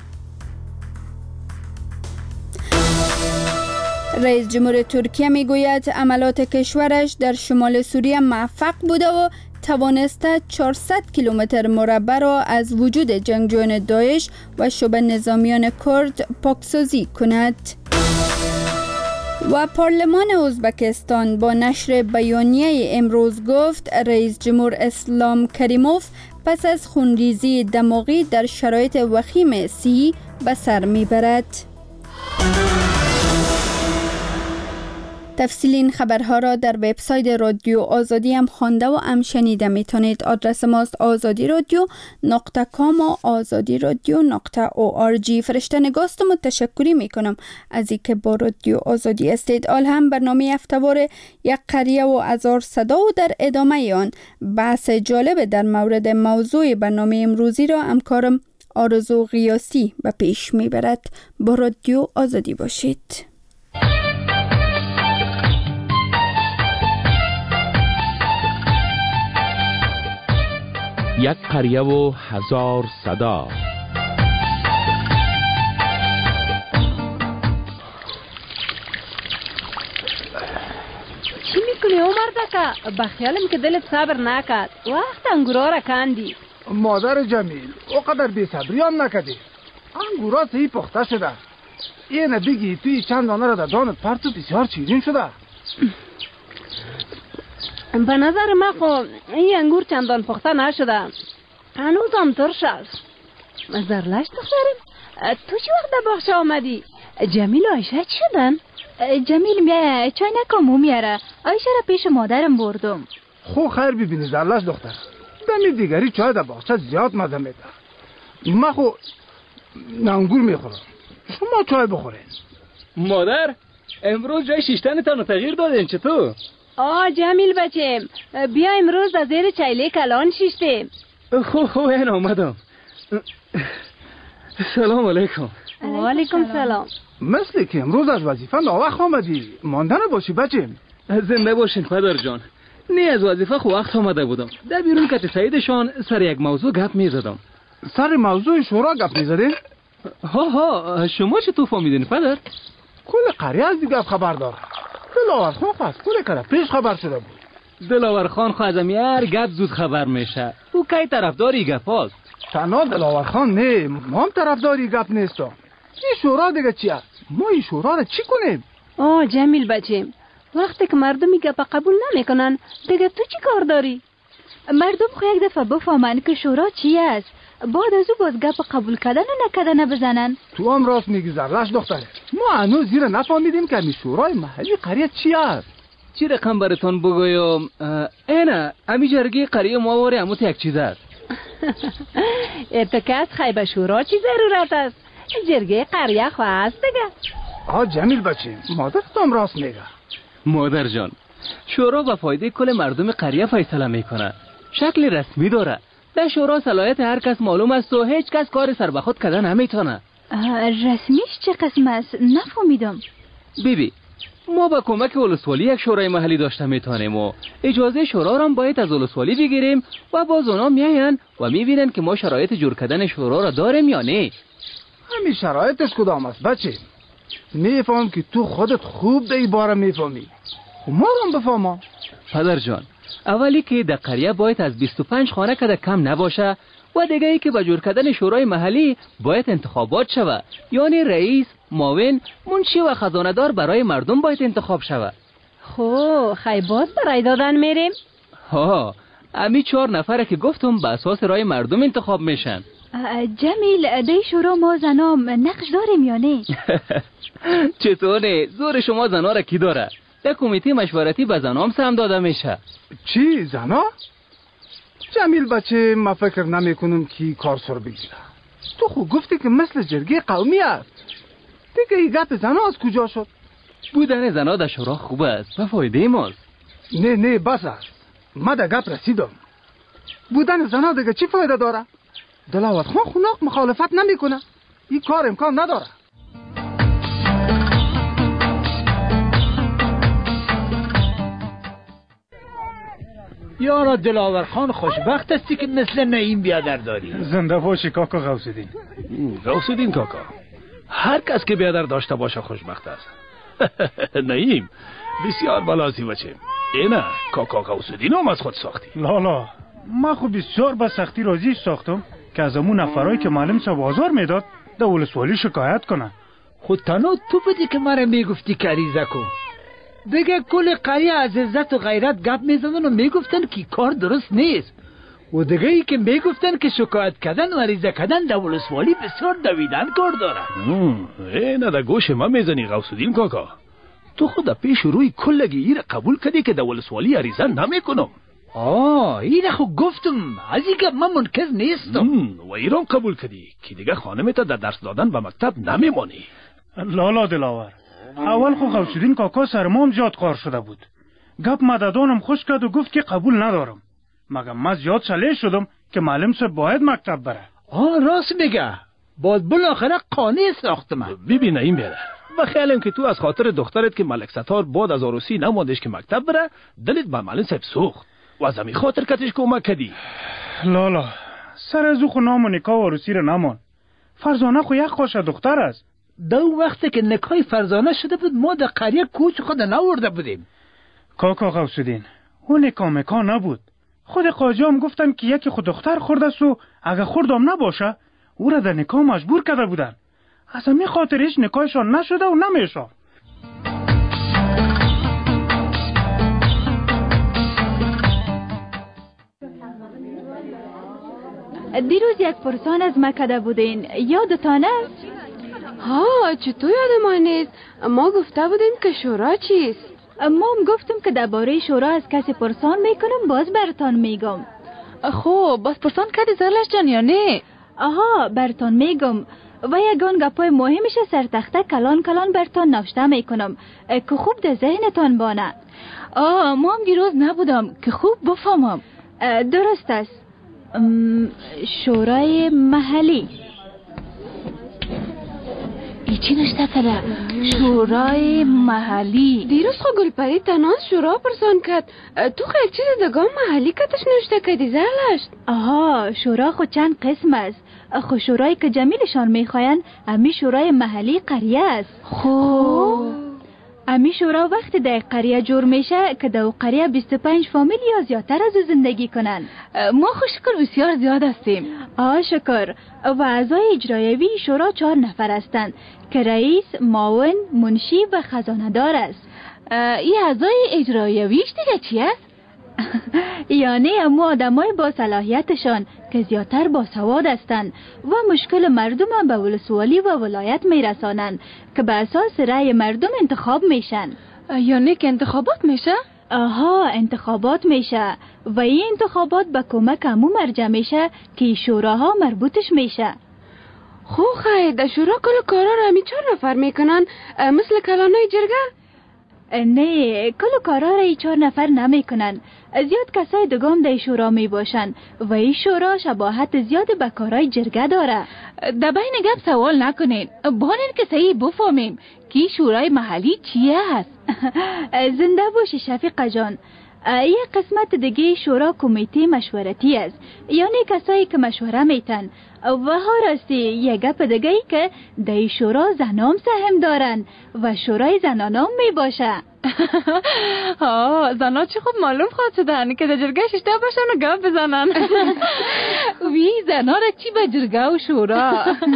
رئیس جمهور ترکیه میگوید عملات کشورش در شمال سوریه موفق بوده و توانسته 400 کیلومتر مربع را از وجود جنگجویان داعش و شبه نظامیان کرد پاکسازی کند. و پارلمان ازبکستان با نشر بیانیه امروز گفت رئیس جمهور اسلام کریموف پس از خونریزی دماغی در شرایط وخیم صحی به سر میبرد. تفصیل این خبرها را در وبسایت رادیو آزادی هم خوانده و هم شنیده میتونید. آدرس ماست azadiradyo.com و azadiradyo.org. فرشته نگاست و تشکری میکنم از اینکه با رادیو آزادی استید. آل هم برنامه هفته‌وار یک قریه و هزار صدا و در ادامه آن بحث جالب در مورد موضوع برنامه امروزی را همکارم آرزو غیاسی به پیش میبرد. با رادیو آزادی باشید. یک قریه و هزار صدا. چی میکنی عمر دکا؟ بخیالم که دلت صبر نکد. وقت انگورا را کندی. مادر جمیل اوقدر بی صبری هم نکدی. انگورا صحیح پخته شده. اینه بگی توی چند دانه را در دانت پرتو بسیار شیرین شده. به نظر من خو این انگور چندان پخته نشده. هنوز هم ترش است. زرلش دخترم تو چی وقت در باغچه آمدی؟ جمیل و عایشه چی شدن؟ جمیل میایه چای نکامو میاره. عایشه را پیش مادرم بردم. خو خیر ببینی زرلش دختر. دمی دیگری چای در باغچه زیاد مزه میده. من خو انگور میخورم. شما چای بخورین. مادر امروز جای شیشتنتان رو تغییر دادین چطور؟ جمیل بچم بیا امروز از زیر چایله کلان شیشتیم. خو این آمدم. سلام علیکم. و علیکم سلام. مثل که امروز از وظیفه ناوقت آمدی. مانده نباشی بچم. زنده باشین پدر جان. نه از وظیفه خو وقت آمده بودم. در بیرون کت سعیدشان سر یک موضوع گپ میزدم. سر موضوع شورا گپ میزدین؟ ها شما چطور فهمیدین پدر؟ کل قریه از دیگه خبر داره. دلاور خان خواست کل کده پیش خبر شده بود. دلاور خان خو از هر گپ زود خبر میشه. او کی طرفداری گپ هاست. تنها دلاور خان نه ما هم طرفداری گپ نیستم. این شورا دیگه چی است؟ ما این شورا را چی کنیم؟ جمیل بچم وقتی که مردمی گپ قبول نمیکنن دیگه تو چی کار داری؟ مردم خو یک دفعه بفهمن که شورا چی است. بعد از او باز گپ قبول کردن و نکردن بزنن. تو هم راست میگی زرلش دختره. ما هنوز زیر نفهمیدیم که این شورای محلی قریه چی است. چی رقم براتون بگویم؟ اینه امی جرگه قریه ما واره هموت یک چیز است. ارتکاز خیبه شورا چی ضرورت است؟ جرگه قریه خو هست دیگه. جمیل بچه مادر تو هم راست میگه. مادر جان شورا به فایده کل مردم قریه فیصله میکنه. شکل رسمی داره. در شورا صلاحیت هر کس معلوم است و هیچ کس کار سر به خود کردن نمیتونه. رسمیش چه قسم است؟ نفهمیدم. بیبی ما با کمک ولسوالی یک شورای محلی داشته میتونیم و اجازه شورا را باید از ولسوالی بگیریم و باز اونا میاین و میبینن که ما شرایط جور کردن شورا را داریم یا نه. همین شرایطش کدام است بچه؟ میفهم که تو خودت خوب دی باره میفهمی. ما را بفهمم. پدر جان اولی که در قریه باید از 25 خانه کده کم نباشه و دیگه ای که با جور کردن شورای محلی باید انتخابات شوه. یعنی رئیس، معاون، منشی و خزانه‌دار برای مردم باید انتخاب شوه. خیبات برای دادن میریم؟ امی 4 نفره که گفتم به اساس رای مردم انتخاب میشن. جمیل دی شورا ما زنام نقش داریم یا نه؟ چطوره؟ زور شما زنا را کی داره؟ در کمیته مشورتی به زنام سهم داده میشه. چی زنا؟ جمیل بچه ما فکر نمی کنم که کار سر بگیره. تو خود گفتی که مثل جرگه قومی است. دیگه ای گپ زنا از کجا شد؟ بودن زنا در شورا خوب است و فایده ماست. نه بس است. ما در گپ رسیدم. بودن زنا دیگه چی فایده داره؟ دلاور خان خلاق مخالفت نمیکنه. این کار امکان نداره. یارا دلاور خان خوشبخت استی که مثل نعیم بیادر داری. زنده باشی کاکا غوث‌الدین. غوث‌الدین کاکا، هر کس که بیادر داشته باشه خوشبخت است. نعیم بسیار بلاسی بچه. اینه کاکا غوث‌الدین هم از خود ساختی. لالا ما خود بسیار به سختی راضی ساختم که از امون نفرایی که معلم صاحب آزار میداد در ولسوالی شکایت کنه. خود تنها تو بودی که مرا میگفتی که عریضه کن. دیگه کل قریه از عزت و غیرت گپ میزدن و میگفتن که کار درست نیست. و دیگه ای که میگفتن که شکایت کردن و عریضه کردن در ولسوالی بسیار دویدن کار داره. اینه در گوش ما میزنی غوث‌الدین کاکا. تو خود پیش روی کلگی ایره قبول کردی که در ولسوالی عریضه نمیکنم. ایره خود گفتم از این گپ من منکر نیستم. و ایران قبول کردی که دیگه خانمت در درس دادن به مکتب نمیمانی. لالا دلاور، اول خو غوث‌الدین کاکا سرمام زیاد قار شده بود. گپ مددانم خوش کرد و گفت که قبول ندارم. مگه من زیاد سلیح شدم که معلم صاحب باید مکتب بره. راست میگه. بالاخره قانع ساختم. ببین این بره. و خیالم که تو از خاطر دخترت که ملک ستار بعد از عروسی نماندش که مکتب بره، دلت به معلم صاحب سوخت و از همین خاطر کتش کمک کردی. لالا سر از خو نام و نکاح و عروسی رو نمان. فرزانه خو یک قاشه دختر است. دو وقتی که نکاح فرزانه شده بود ما در قریه کوچ خود نورده بودیم. کاکا غوث‌الدین اون نکاح نبود. خود قاجام گفتن که یکی خود دختر خورده است و اگه خوردم نباشه او را در نکاح مجبور کرده بودن. از همین خاطرش نکاحشان نشده و نمیشه. دیروز یک پرسان از مکه بودین، یادتان است؟ چطور یاد ما نیست؟ ما گفته بودیم که شورا چیست؟ ما هم گفتم که درباره شورا از کسی پرسان میکنم باز برتان میگم. باز پرسان کردی زرلش جان یا نه؟ برتان میگم و یگان گپای مهمش سر تخته کلان برتان نوشته میکنم که خوب در ذهنتان بانه. ما هم دیروز نبودم که خوب بفهمم. درست است. شورای محلی. چی نشته کنه؟ شورای محلی. دیروز خو گلپری تناز شورا پرسان کرد. تو خو یک چیز دگاه محلی کتش نشته کردی زرلشت؟ شورا خو چند قسم است. خو شورایی که جمیلشان میخواین امی شورای محلی قریه است. امی شورا وقتی در قریه جور میشه که در قریه 25 فامیل یا زیادتر از زندگی کنن. ما خو شکر بسیار زیاد هستیم. شکر. و اعضای اجرایوی شورا 4 نفر هستند که رئیس، معاون، منشی و خزانه‌دار است. این اعضای اجرایویش دیگه چی است؟ یعنی همو آدمای با صلاحیتشان که زیادتر با سواد هستند و مشکل مردم به ولسوالی و ولایت میرسانند که به اساس رأی مردم انتخاب میشن. یعنی که انتخابات میشه؟ انتخابات میشه و این انتخابات به کمک همو مرجع میشه که شوراها مربوطش میشه. در شورا کل کارا را همی 4 نفر میکنن مثل کلانای جرگه؟ نه، کل کارا را 4 نفر نمیکنن. زیاد کسای دگام در شورا می باشن و این شورا شباهت زیاد به کارای جرگه داره. در بین گپ سوال نکنین، بانین که صحیح بفهمیم که شورای محلی چیه هست. زنده باشی شفیقه جان. یک قسمت دیگه شورا کمیته مشورتی است، یعنی کسایی که مشوره میتن. و ها راستی یک گپ دیگه ای که در شورا زنام سهم دارن و شورای زنانام می باشه. زنا چه خوب معلوم خواهد شدن که در جرگه ششته باشن و گپ بزنن. وی زنا را چی به جرگه و شورا؟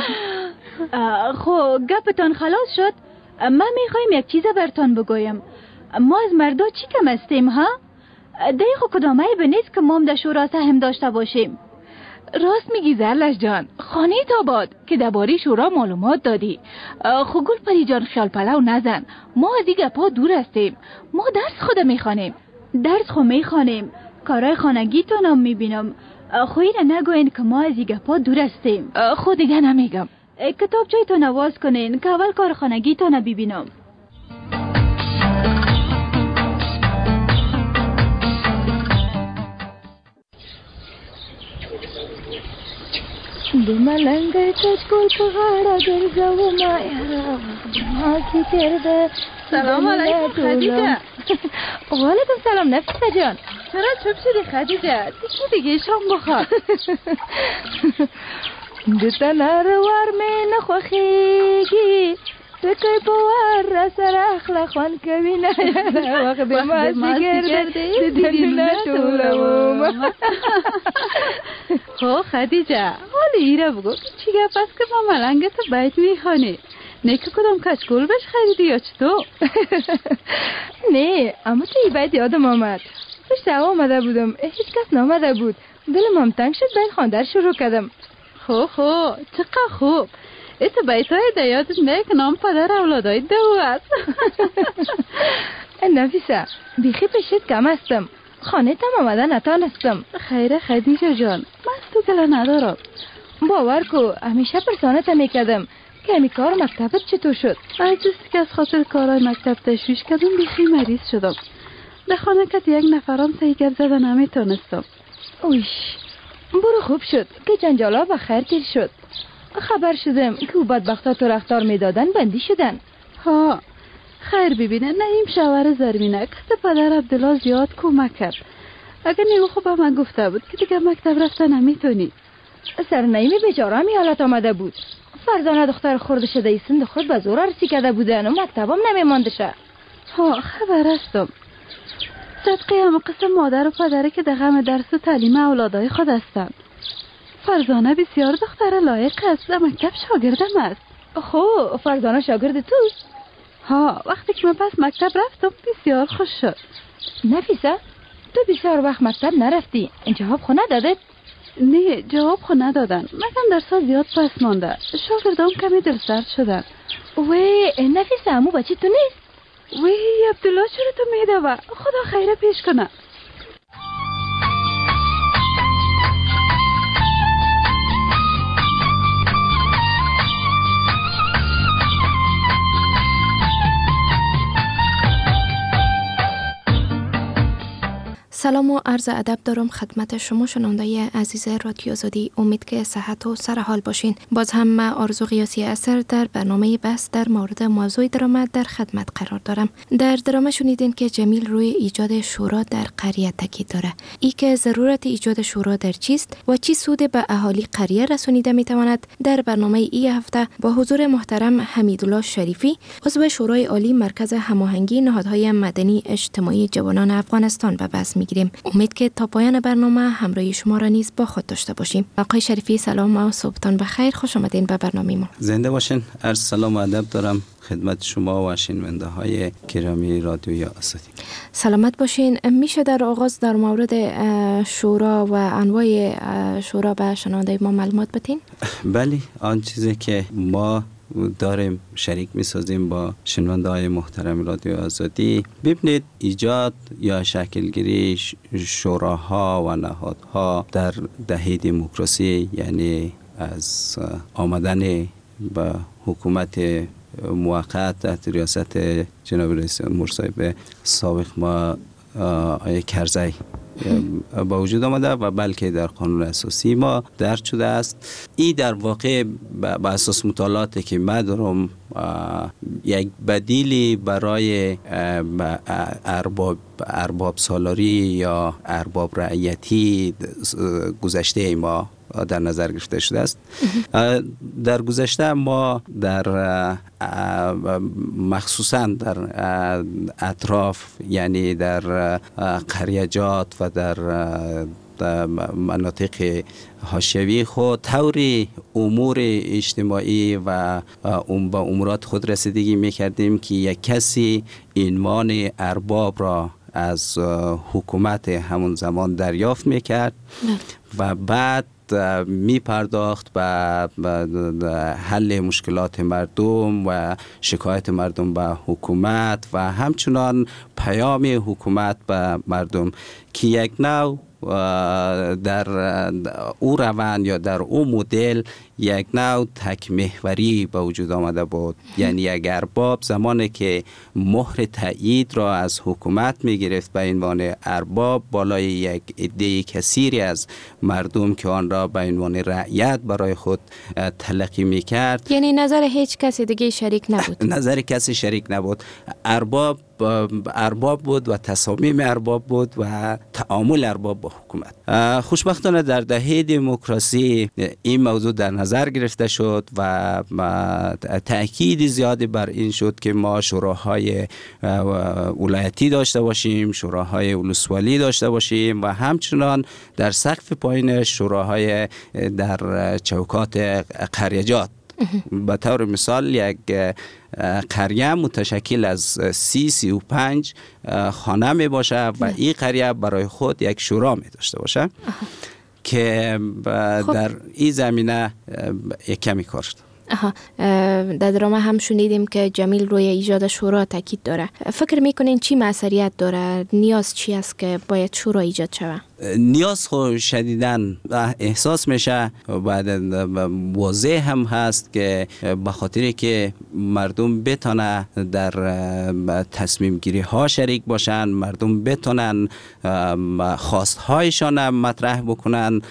گپتان خلاص شد. من میخوایم یک چیز برتان بگویم. ما از مردا چی کم استیم ها؟ دیگه کدامه بنیست که ما هم در شورا سهم داشته باشیم. راست میگی زرلش جان. خانه تاباد که درباره شورا معلومات دادی. گل پری جان خیال پلو نزن. ما از این گپا دور هستیم. ما درس خود میخوانیم. درس خود میخوانیم. کارهای خانگی تان هم میبینم. اینه نگوین که ما از این گپا دور هستیم. دیگه نمیگم. کتاب چای تان آواز کنین که اول کار خانگی تان ببینم. د ملنګ کچکول په غاړه ګرځو ما یاره ما کی تیر ده. سلام علیکم خدیجه. وعلیکم سلام نفیسه جان. چرا چوب شدی خدیجه؟ دیگه شام بخور. د تنروار مې نه خوښیږي سکی په ور را سره اخله خوند کوي نه وخت د مازدیګر د دینه ټولوم. خب خدیجه حالا ایره بگو چیگه پس که ما ملنگ تو بیت میخوانی نه که کدام کچکول بش خریدی یا چطور؟ نه اما تو ای بیت یادم آمد پشت هوا آمده بودم هیچ کس نامده بود دلم هم تنگ شد بیت خواندن شروع کردم. خب چقدر خوب. ایتو بیت های دیادت نه که نام پدر اولادای دو است. نفیسه بیخی پشت کم هستم خانه تم آمده نتانستم. خیره خدیجه جان من از تو گله ندارم. باور کو همیشه پرسانت میکردم که همی کار مکتبت چطور شد؟ از جستی که از خاطر کارهای مکتب تشویش کردم بیخی مریض شدم. در خانه کت یک نفرم سهی گرد زده نمیتونستم. اویش برو خوب شد که جنجالا بخیر تیر شد. خبر شدم که او بدبختا تو رختار میدادن بندی شدن. ها خیر ببینه نعیم شوهر زرمینه که پدر عبدالله زیاد کمک کرد. اگر نیو خوب من گفته بود که دیگه مکتب رفته نمیتونی. سر نعیم بیچاره می حالت آمده بود. فرزانه دختر خورده شده ای سند خود به زور رسی کرده بودن و مکتبم نمیمانده شه. ها خبر هستم. صدقه هم قسم مادر و پدره که در غم درس و تعلیم اولادای خود هستند. فرزانه بسیار دختر لایق است و مکتب شاگردم است. خب فرزانه شاگرد توست؟ ها وقتی که من پس مکتب رفتم بسیار خوش شد. نفیسه تو بسیار وقت مکتب نرفتی جواب خو ندادت؟ نه جواب خو ندادن مگم درسا زیاد پس مانده شاگردام کمی دلسرد شدن. وی نفیسه امو بچه تو نیست؟ وی عبدالله چرا تو میدوه خدا خیره پیش کنه. سلام و عرض ادب دارم خدمت شما شنونده عزیز رادیو آزادی. امید که صحت و سرحال باشین. باز هم من آرزو قیاسی اثر در برنامه بحث در مورد موضوع درآمد در خدمت قرار دارم. در درآمد شنیدین که جمیل روی ایجاد شورا در قریه تاکید داره. ای که ضرورت ایجاد شورا در چیست و چی سود به اهالی قریه رسانیده میتواند در برنامه این هفته با حضور محترم حمیدالله شریفی عضو شورای عالی مرکز هماهنگی نهادهای مدنی اجتماعی جوانان افغانستان به بحث میگیریم. امید که تا پایان برنامه همراه شما را نیز با خود داشته باشیم. آقای شریفی سلام و صبحتان بخیر. خوش آمدین به برنامه ما. زنده باشین. عرض سلام و ادب دارم خدمت شما و شنونده های گرامی رادیوی آزادی. سلامت باشین. میشه در آغاز در مورد شورا و انواع شورا به شنونده ما معلومات بدین؟ بله، آن چیزی که ما داریم شریک می‌سازیم با شنونده های محترم رادیو آزادی. ببینید ایجاد یا شکلگیری شوراها و نهادها در دهه دموکراسی، یعنی از آمدن به حکومت موقت تحت ریاست جناب رئیس جمهور صاحب سابق ما آقای کرزی با وجود آمده و بلکه در قانون اساسی ما درج شده است. این در واقع به اساس مطالعاتی که من دارم یک بدیلی برای ارباب سالاری یا ارباب رعیتی گذشته ما در نظر گرفته شده است. در گذشته ما در مخصوصا در اطراف، یعنی در قریجات و در مناطق حاشیوی خود طوری امور اجتماعی و به امورات خود رسیدگی میکردیم که یک کسی عنوان ارباب را از حکومت همون زمان دریافت میکرد و بعد می پرداخت به حل مشکلات مردم و شکایت مردم به حکومت و همچنان پیام حکومت به مردم که یک نوع در او روند یا در او مدل یک نوع تک محوری به وجود آمده بود. یعنی یک ارباب زمانی که مهر تایید را از حکومت می گرفت به عنوان ارباب بالای یک عده کثیری از مردم که آن را به عنوان رعیت برای خود تلقی می کرد. یعنی نظر هیچ کسی دیگه شریک نبود. نظر کسی شریک نبود. ارباب بود و تصامیم ارباب بود و تعامل ارباب با حکومت. خوشبختانه در دهه دموکراسی این موضوع در نظر گرفته شد و تأکید زیادی بر این شد که ما شوراهای ولایتی داشته باشیم، شوراهای ولسوالی داشته باشیم و همچنان در سقف پایین شوراهای در چوکات قریجات. به طور مثال یک قریه متشکل از 35 خانه می باشه و این قریه برای خود یک شورا می داشته باشه که در این زمینه یک کمی کار شد. در درامه هم شنیدیم که جمیل روی ایجاد شورا تاکید داره. فکر میکنین چی مسئولیت داره؟ نیاز چی است که باید شورا ایجاد شود؟ نیاز خود شدیداً احساس میشه و واضح هم هست که به خاطر که مردم بتونه در تصمیم گیری ها شریک باشن، مردم بتونن خواستهایشان مطرح بکنن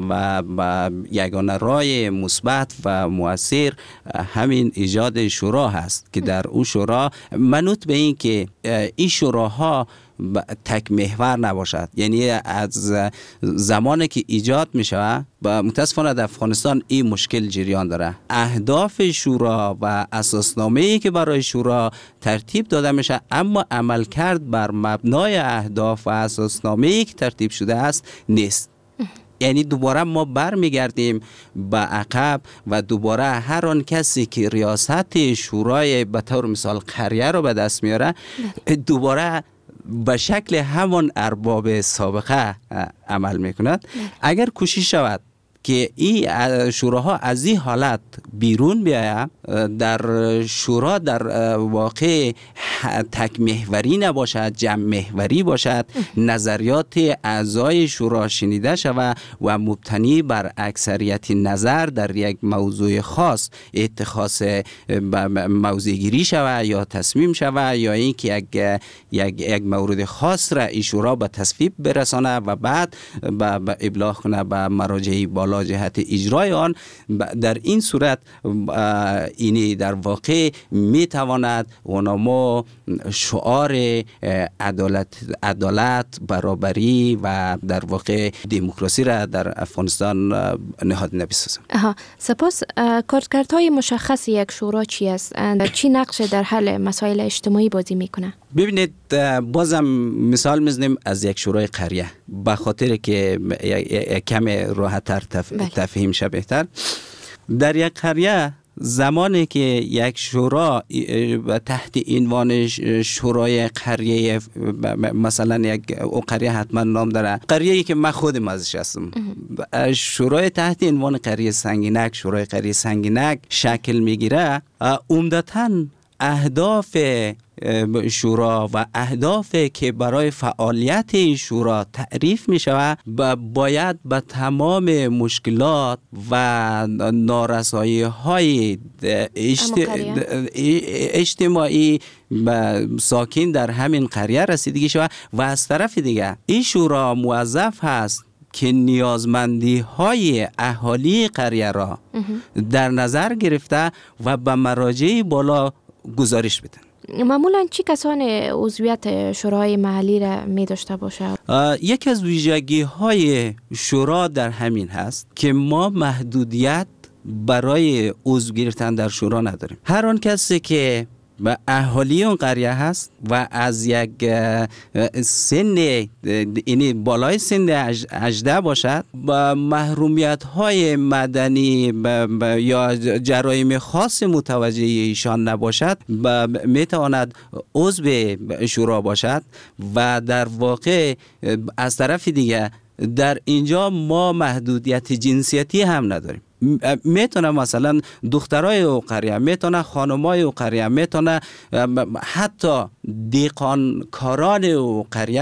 و یگانه راه مثبت و مؤثر همین ایجاد شورا هست که در او شورا منوط به این که این شوراها تک محور نباشد. یعنی از زمانی که ایجاد می شود و متاسفانه در افغانستان این مشکل جریان داره، اهداف شورا و اساسنامه‌ای که برای شورا ترتیب داده میشه اما عملکرد بر مبنای اهداف و اساسنامه‌ای که ترتیب شده است نیست. یعنی دوباره ما برمیگردیم به عقب و دوباره هر آن کسی که ریاست شورای به طور مثال قریه رو به دست میاره دوباره به شکل همان ارباب سابقه عمل میکند. اگر کوشش شود که این شوراها از این حالت بیرون بیاید، در شورا در واقع تک محوری نباشد، جمع محوری باشد، نظریات اعضای شورا شنیده شود و مبتنی بر اکثریت نظر در یک موضوع خاص اتخاذ موضع گیری شود یا تصمیم شود یا اینکه یک مورد خاص را این شورا به تصویب برسانه و بعد به ابلاغ کنه به مراجع بالا جهت اجرای آن. در این صورت اینی در واقع میتواند اونما شعار عدالت، برابری و در واقع دموکراسی را در افغانستان نهاد نبسازد. سپاس. کارکردهای مشخص یک شورا چی است؟ چی نقش در حل مسائل اجتماعی بازی میکنه؟ ببینید بازم مثال میزنیم از یک شورای قریه به خاطر که کم راحت‌تر تفهیم شه بهتر. در یک قریه زمانی که یک شورا تحت عنوان شورای قریه، مثلا یک قریه حتما نام داره، قریه‌ای که من خودم ازش هستم، شورای تحت عنوان قریه سنگینک، شورای قریه سنگینک شکل میگیره، عمدتاً اهداف شورا و اهدافی که برای فعالیت شورا تعریف می شود باید به تمام مشکلات و نارسایی های اجتماعی ساکن در همین قریه رسیدگی شود و از طرف دیگه این شورا موظف هست که نیازمندی های اهالی قریه را در نظر گرفته و به مراجع بالا گزارش بدن. معمولا چی کسان عضویت شورای محلی را می داشته باشه؟ یکی از ویژگی های شورا در همین هست که ما محدودیت برای عضو گرفتن در شورا نداریم. هر آن کسی که و اهالی اون قریه هست و از یک سن یعنی بالای سن 18 باشد با محرومیت های مدنی یا جرایم خاص متوجه ایشان نباشد میتواند عضو شورا باشد و در واقع از طرف دیگه در اینجا ما محدودیت جنسیتی هم نداریم. میتونه مثلا دخترای او قریه، میتونه خانمای او قریه، میتونه حتی دیقانکاران او قریه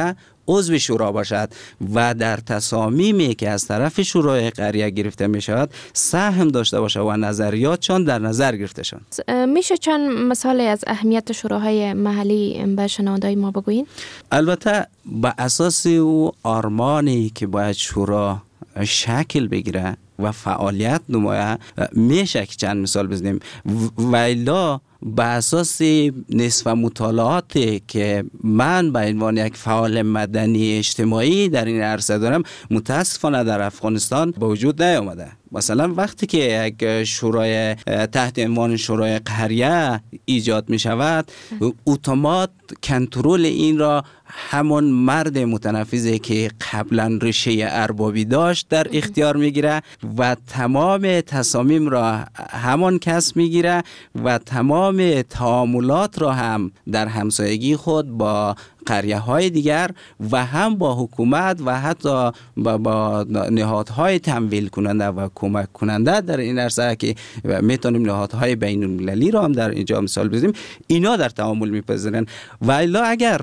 عضو شورا باشد و در تصامیمی که از طرف شورای قریه گرفته می شود سهم داشته باشد و نظریاتشان در نظر گرفته شود. میشه چند مثال از اهمیت شوراهای محلی به شنوندای ما بگویید؟ البته به اساس او آرمانی که باید شورا شکل بگیره و فعالیت نمایه میشه که چند مثال بزنیم. ویلا به اساس نصف مطالعاتی که من به عنوان یک فعال مدنی اجتماعی در این عرصه دارم متاسفانه در افغانستان به وجود نیامده. مثلا وقتی که یک شورای تحت عنوان شورای قریه ایجاد می شود اتومات کنترل این را همون مرد متنفذی که قبلا ریشه اربابی داشت در اختیار میگیره و تمام تصامیم را همان کس میگیره و تمام تعاملات را هم در همسایگی خود با قریه های دیگر و هم با حکومت و حتی با نهادهای تمویل کننده و کمک کننده در این عرصه که میتونیم نهادهای بین المللی را هم در اینجا مثال بزنیم، اینا در تعامل میپذیرن. و الا اگر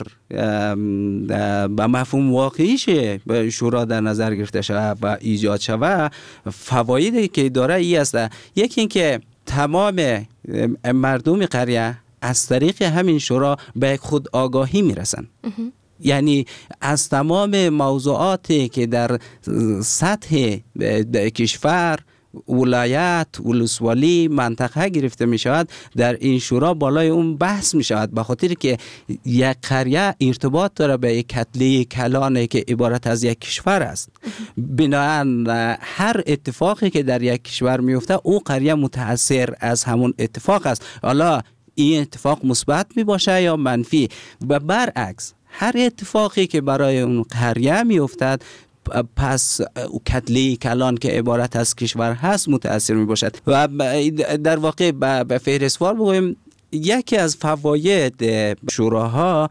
به مفهوم واقعیش شورا در نظر گرفته شود و ایجاد شود، فوایدی که داره ای است. یکی این که تمام مردم قریه از طریق همین شورا به خود آگاهی میرسن. یعنی از تمام موضوعاتی که در سطح کشور، ولایت، ولسوالی، منطقه گرفته می شود در این شورا بالای اون بحث می شود، به خاطر که یک قریه ارتباط داره به یک کتله کلانی که عبارت از یک کشور است. بنابراین هر اتفاقی که در یک کشور می افته او قریه متاثر از همون اتفاق است، حالا این اتفاق مثبت می باشه یا منفی. و برعکس هر اتفاقی که برای اون قریه می افتد پس کتله کلان که عبارت از کشور هست متاثر می باشد. و در واقع به فهرستوار بگویم یکی از فواید شوراها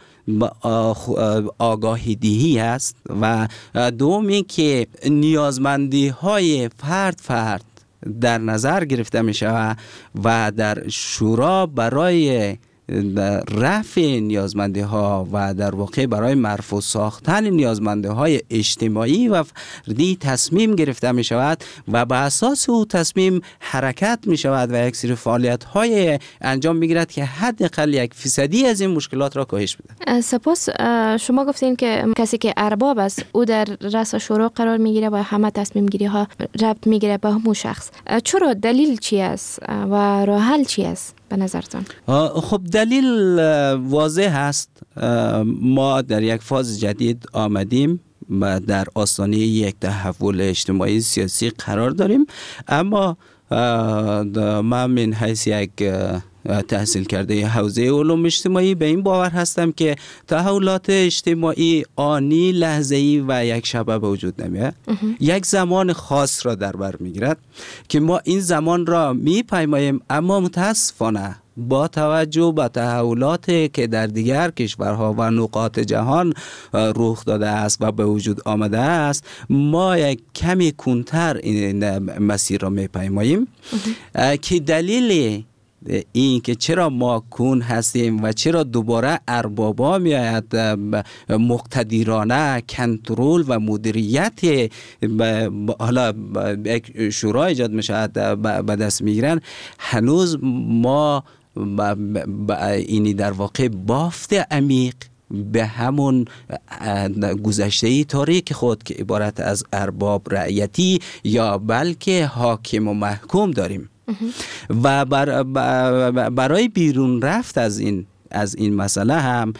آگاهی دهی است و دومی که نیازمندی های فرد در نظر گرفته می شود و در شورا برای رفع نیازمندی ها و در واقع برای مرفوع ساختن نیازمندی های اجتماعی و فردی تصمیم گرفته می شود و به اساس او تصمیم حرکت می شود و یک سری فعالیت های انجام می گیرد که حداقل 1% از این مشکلات را کاهش بده. سپاس. شما گفتین که کسی که ارباب است او در رأس شورا قرار می گیره و همه تصمیم گیری ها ربط می گیره به همون شخص. چرا؟ دلیل چی است و راه حل چی است به نظرتان؟ خب دلیل واضح هست. ما در یک فاز جدید آمدیم و در آستانه یک تحول اجتماعی سیاسی قرار داریم، اما من من حیث یک تحصیل کرده حوزه علوم اجتماعی به این باور هستم که تحولات اجتماعی آنی، لحظه‌ای و یک شبه به وجود نمیاد. یک زمان خاص را در بر میگیرد که ما این زمان را میپیماییم، اما متاسفانه با توجه به تحولاتی که در دیگر کشورها و نقاط جهان رخ داده است و به وجود آمده است، ما یک کمی کنتر این مسیر را میپیماییم که دلیل این که چرا ما کون هستیم و چرا دوباره اربابا میآید مقتدرانه کنترل و مدیریت حالا یک شورا ایجاد میشود به دست میگیرن، هنوز ما اینی در واقع بافت عمیق به همون گذشته تاریک خود که عبارت از ارباب رعیتی یا بلکه حاکم و محکوم داریم. و برای بیرون رفت از این مسئله هم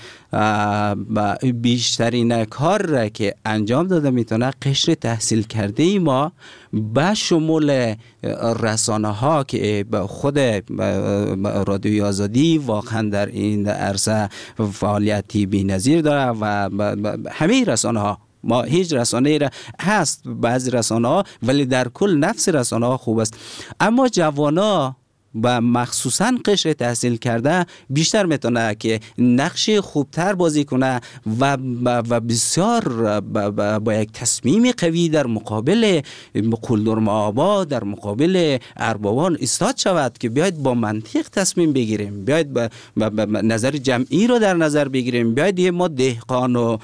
بیشترین کار را که انجام داده میتونه قشر تحصیل کرده ای ما به شمول رسانه ها که خود رادیوی آزادی واقعا در این عرصه فعالیتی بی‌نظیر داره و همه رسانه ها، ما هیچ رسانه را هست بعضی رسانه ها ولی در کل نفس رسانه ها خوب است، اما جوانا و مخصوصا قشر تحصیل کرده بیشتر میتونه که نقش خوبتر بازی کنه و بسیار با یک تصمیم قوی در مقابل قلدر معابا، در مقابل اربابان ایستاد شود که بیاید با منطق تصمیم بگیریم، بیاید با نظر جمعی رو در نظر بگیریم، بیاید ما دهقان و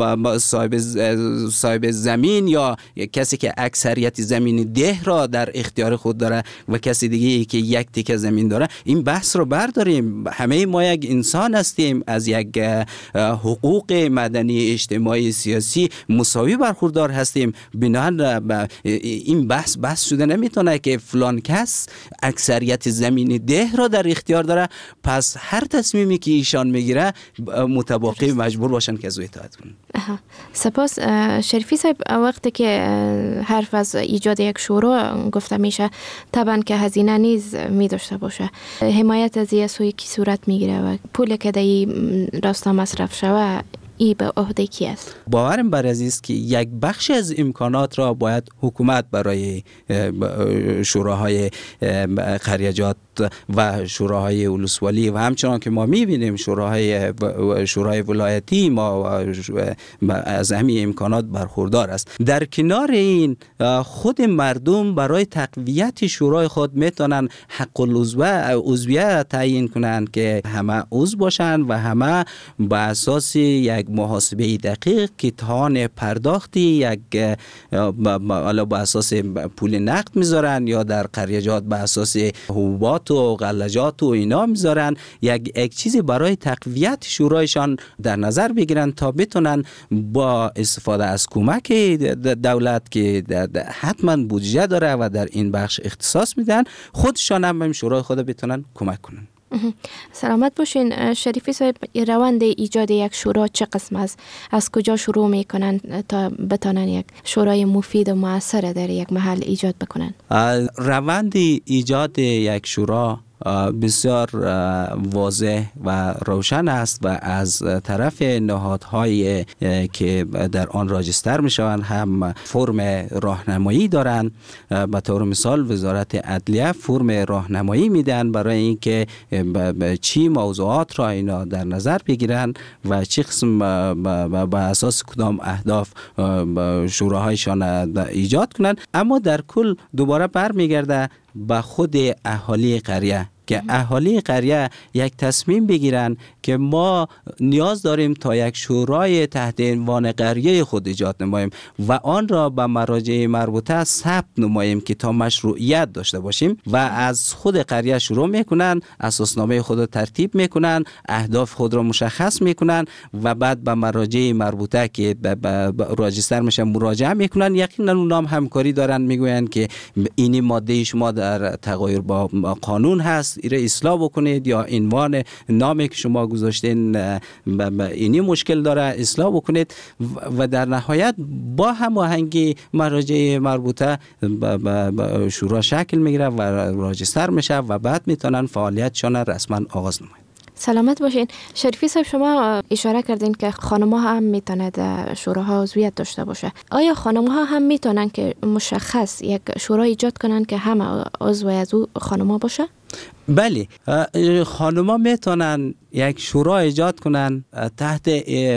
صاحب زمین یا کسی که اکثریت زمین ده را در اختیار خود داره و کسی دیگه که یک تیکه زمین داره، این بحث رو برداریم. همه ما یک انسان هستیم، از یک حقوق مدنی، اجتماعی، سیاسی مساوی برخوردار هستیم. بنابراین این بحث شده نمیتونه که فلان کس اکثریت زمین ده را در اختیار داره، پس هر تصمیمی که ایشان میگیره متباقی مجبور باشن که از او اطاعت کنن. سپاس شریفی صاحب. وقتی که حرف از ایجاد یک شورا گفته میشه، طبعا که هزینه نیز می داشته باشه. حمایت از یه سوی کی صورت میگیره و پول که در راستا مصرف شوه ای به عهده کی است؟ باورم بر عزیز که یک بخش از امکانات را باید حکومت برای شوراهای خریجات و شوراهای ولسوالی و همچنان که ما میبینیم شورای ولایتی ما از همین امکانات برخوردار است. در کنار این خود مردم برای تقویت شورای خود میتونن حق العضویت تعیین کنند که همه عضو باشن و همه به اساس یک محاسبه دقیق که توان پرداختی یک به اساس پول نقد میذارن یا در خریجات به اساس حبوبات و غلجات و اینا میذارن، یک چیزی برای تقویت شورایشان در نظر بگیرن تا بتونن با استفاده از کمک دولت که حتما بودجه داره و در این بخش اختصاص میدن، خودشان هم شورای خود بتونن کمک کنن. سلامت باشین شریفی صاحب. روند ایجاد یک شورا چه قسم است؟ از کجا شروع میکنن تا بتونن یک شورای مفید و مؤثر در یک محل ایجاد بکنن؟ روند ایجاد یک شورا بسیار واضح و روشن است و از طرف نهادهای که در آن راجستر می شوند هم فرم راهنمایی دارند. به طور مثال وزارت عدلیه فرم راهنمایی میدن برای اینکه چی موضوعات را اینا در نظر بگیرن و چه قسم به اساس کدام اهداف شوراهایشان ایجاد کنند. اما در کل دوباره برمیگرده به خود اهالی قریه که اهالی قریه یک تصمیم بگیرن که ما نیاز داریم تا یک شورای تحت عنوان قریه خود ایجاد نماییم و آن را به مراجع مربوطه ثبت نماییم که تا مشروعیت داشته باشیم و از خود قریه شروع میکنن، اساسنامه خود را ترتیب میکنن، اهداف خود را مشخص میکنن و بعد به مراجع مربوطه که راجستر میشن مراجعه میکنن. یقینا اونا هم همکاری دارن، میگوین که اینی ماده شما در تغایر با قانون هست، ایره اصلاح بکنید، یا عنوان نامی که شما گذاشتین اینی مشکل داره اصلاح بکنید و در نهایت با هماهنگی مراجع مربوطه شورا شکل میگیره و راجستر میشه و بعد میتونن فعالیتشان رسما آغاز نمایند. سلامت باشین شریفی صاحب. شما اشاره کردین که خانم‌ها هم میتونه در شوراها عضویت داشته باشه. آیا خانم‌ها هم میتونن که مشخص یک شورا ایجاد کنن که همه عضو از او خانم‌ها باشه؟ بله، خانم‌ها میتونن یک شورا ایجاد کنن تحت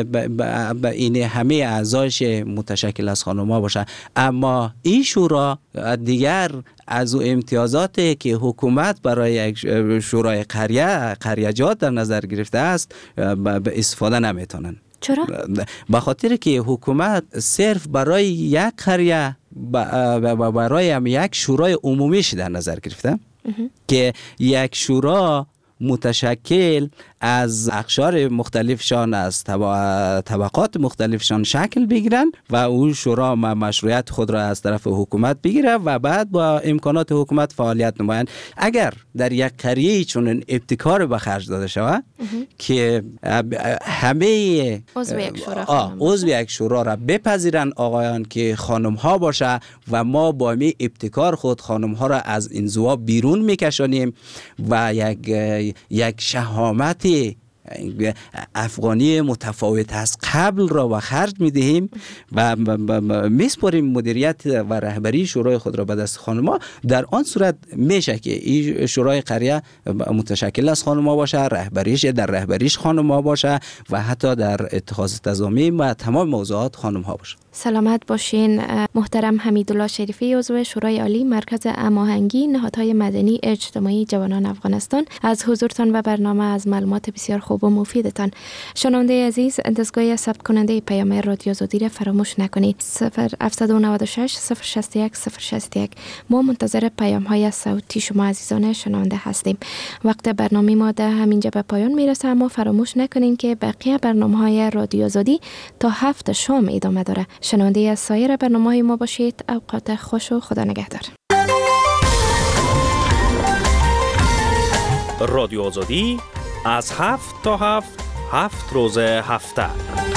این همه اعضایش متشکل از خانم‌ها باشه، اما این شورا دیگر از او امتیازاتی که حکومت برای یک شورای قریجات در نظر گرفته است به استفاده نمیتونن. چرا؟ به خاطر که حکومت صرف برای یک قریه برای هم یک شورای عمومیش در نظر گرفته که یک شورا متشکل از اقشار مختلفشان، از طبقات مختلفشان شکل بگیرن و اون شورا مشروعیت خود را از طرف حکومت بگیره و بعد با امکانات حکومت فعالیت نمایند. اگر در یک قریه چون ابتکار به خرج داده شود که همه عضو یک شورا را بپذیرن آقایان که خانم ها باشه و ما با می ابتکار خود خانم ها را از انزوا بیرون میکشانیم و یک شهامت افغانی متفاوت از قبل را و خرج میدهیم و میسپاریم مدیریت و رهبری شورای خود را به دست خانم‌ها. در آن صورت میشه که این شورای قریه متشکل از خانم‌ها باشه، رهبریش خانم‌ها باشه و حتی در اتخاذ تصامیم و تمام موضوعات خانم‌ها باشه. سلامت باشین. محترم حمیدالله شریفی، عضو شورای عالی مرکز هماهنگی نهادهای مدنی اجتماعی جوانان افغانستان، از حضورتان و برنامه، از معلومات بسیار خوب و مفیدتان. شنونده عزیز، دستگاه ثبت کننده پیام رادیو آزادی را فراموش نکنید. 0796 061 061. ما منتظر پیام های صوتی شما عزیزان شنونده هستیم. وقت برنامه ما در همینجا به پایان میرسه، اما فراموش نکنین که بقیه برنامه های رادیو آزادی تا 7 شام ادامه داره. شنونده از سایر برنامه‌های ما باشید. اوقات خوش و خدا نگهدار. رادیو آزادی از 7 تا 7 روز هفته.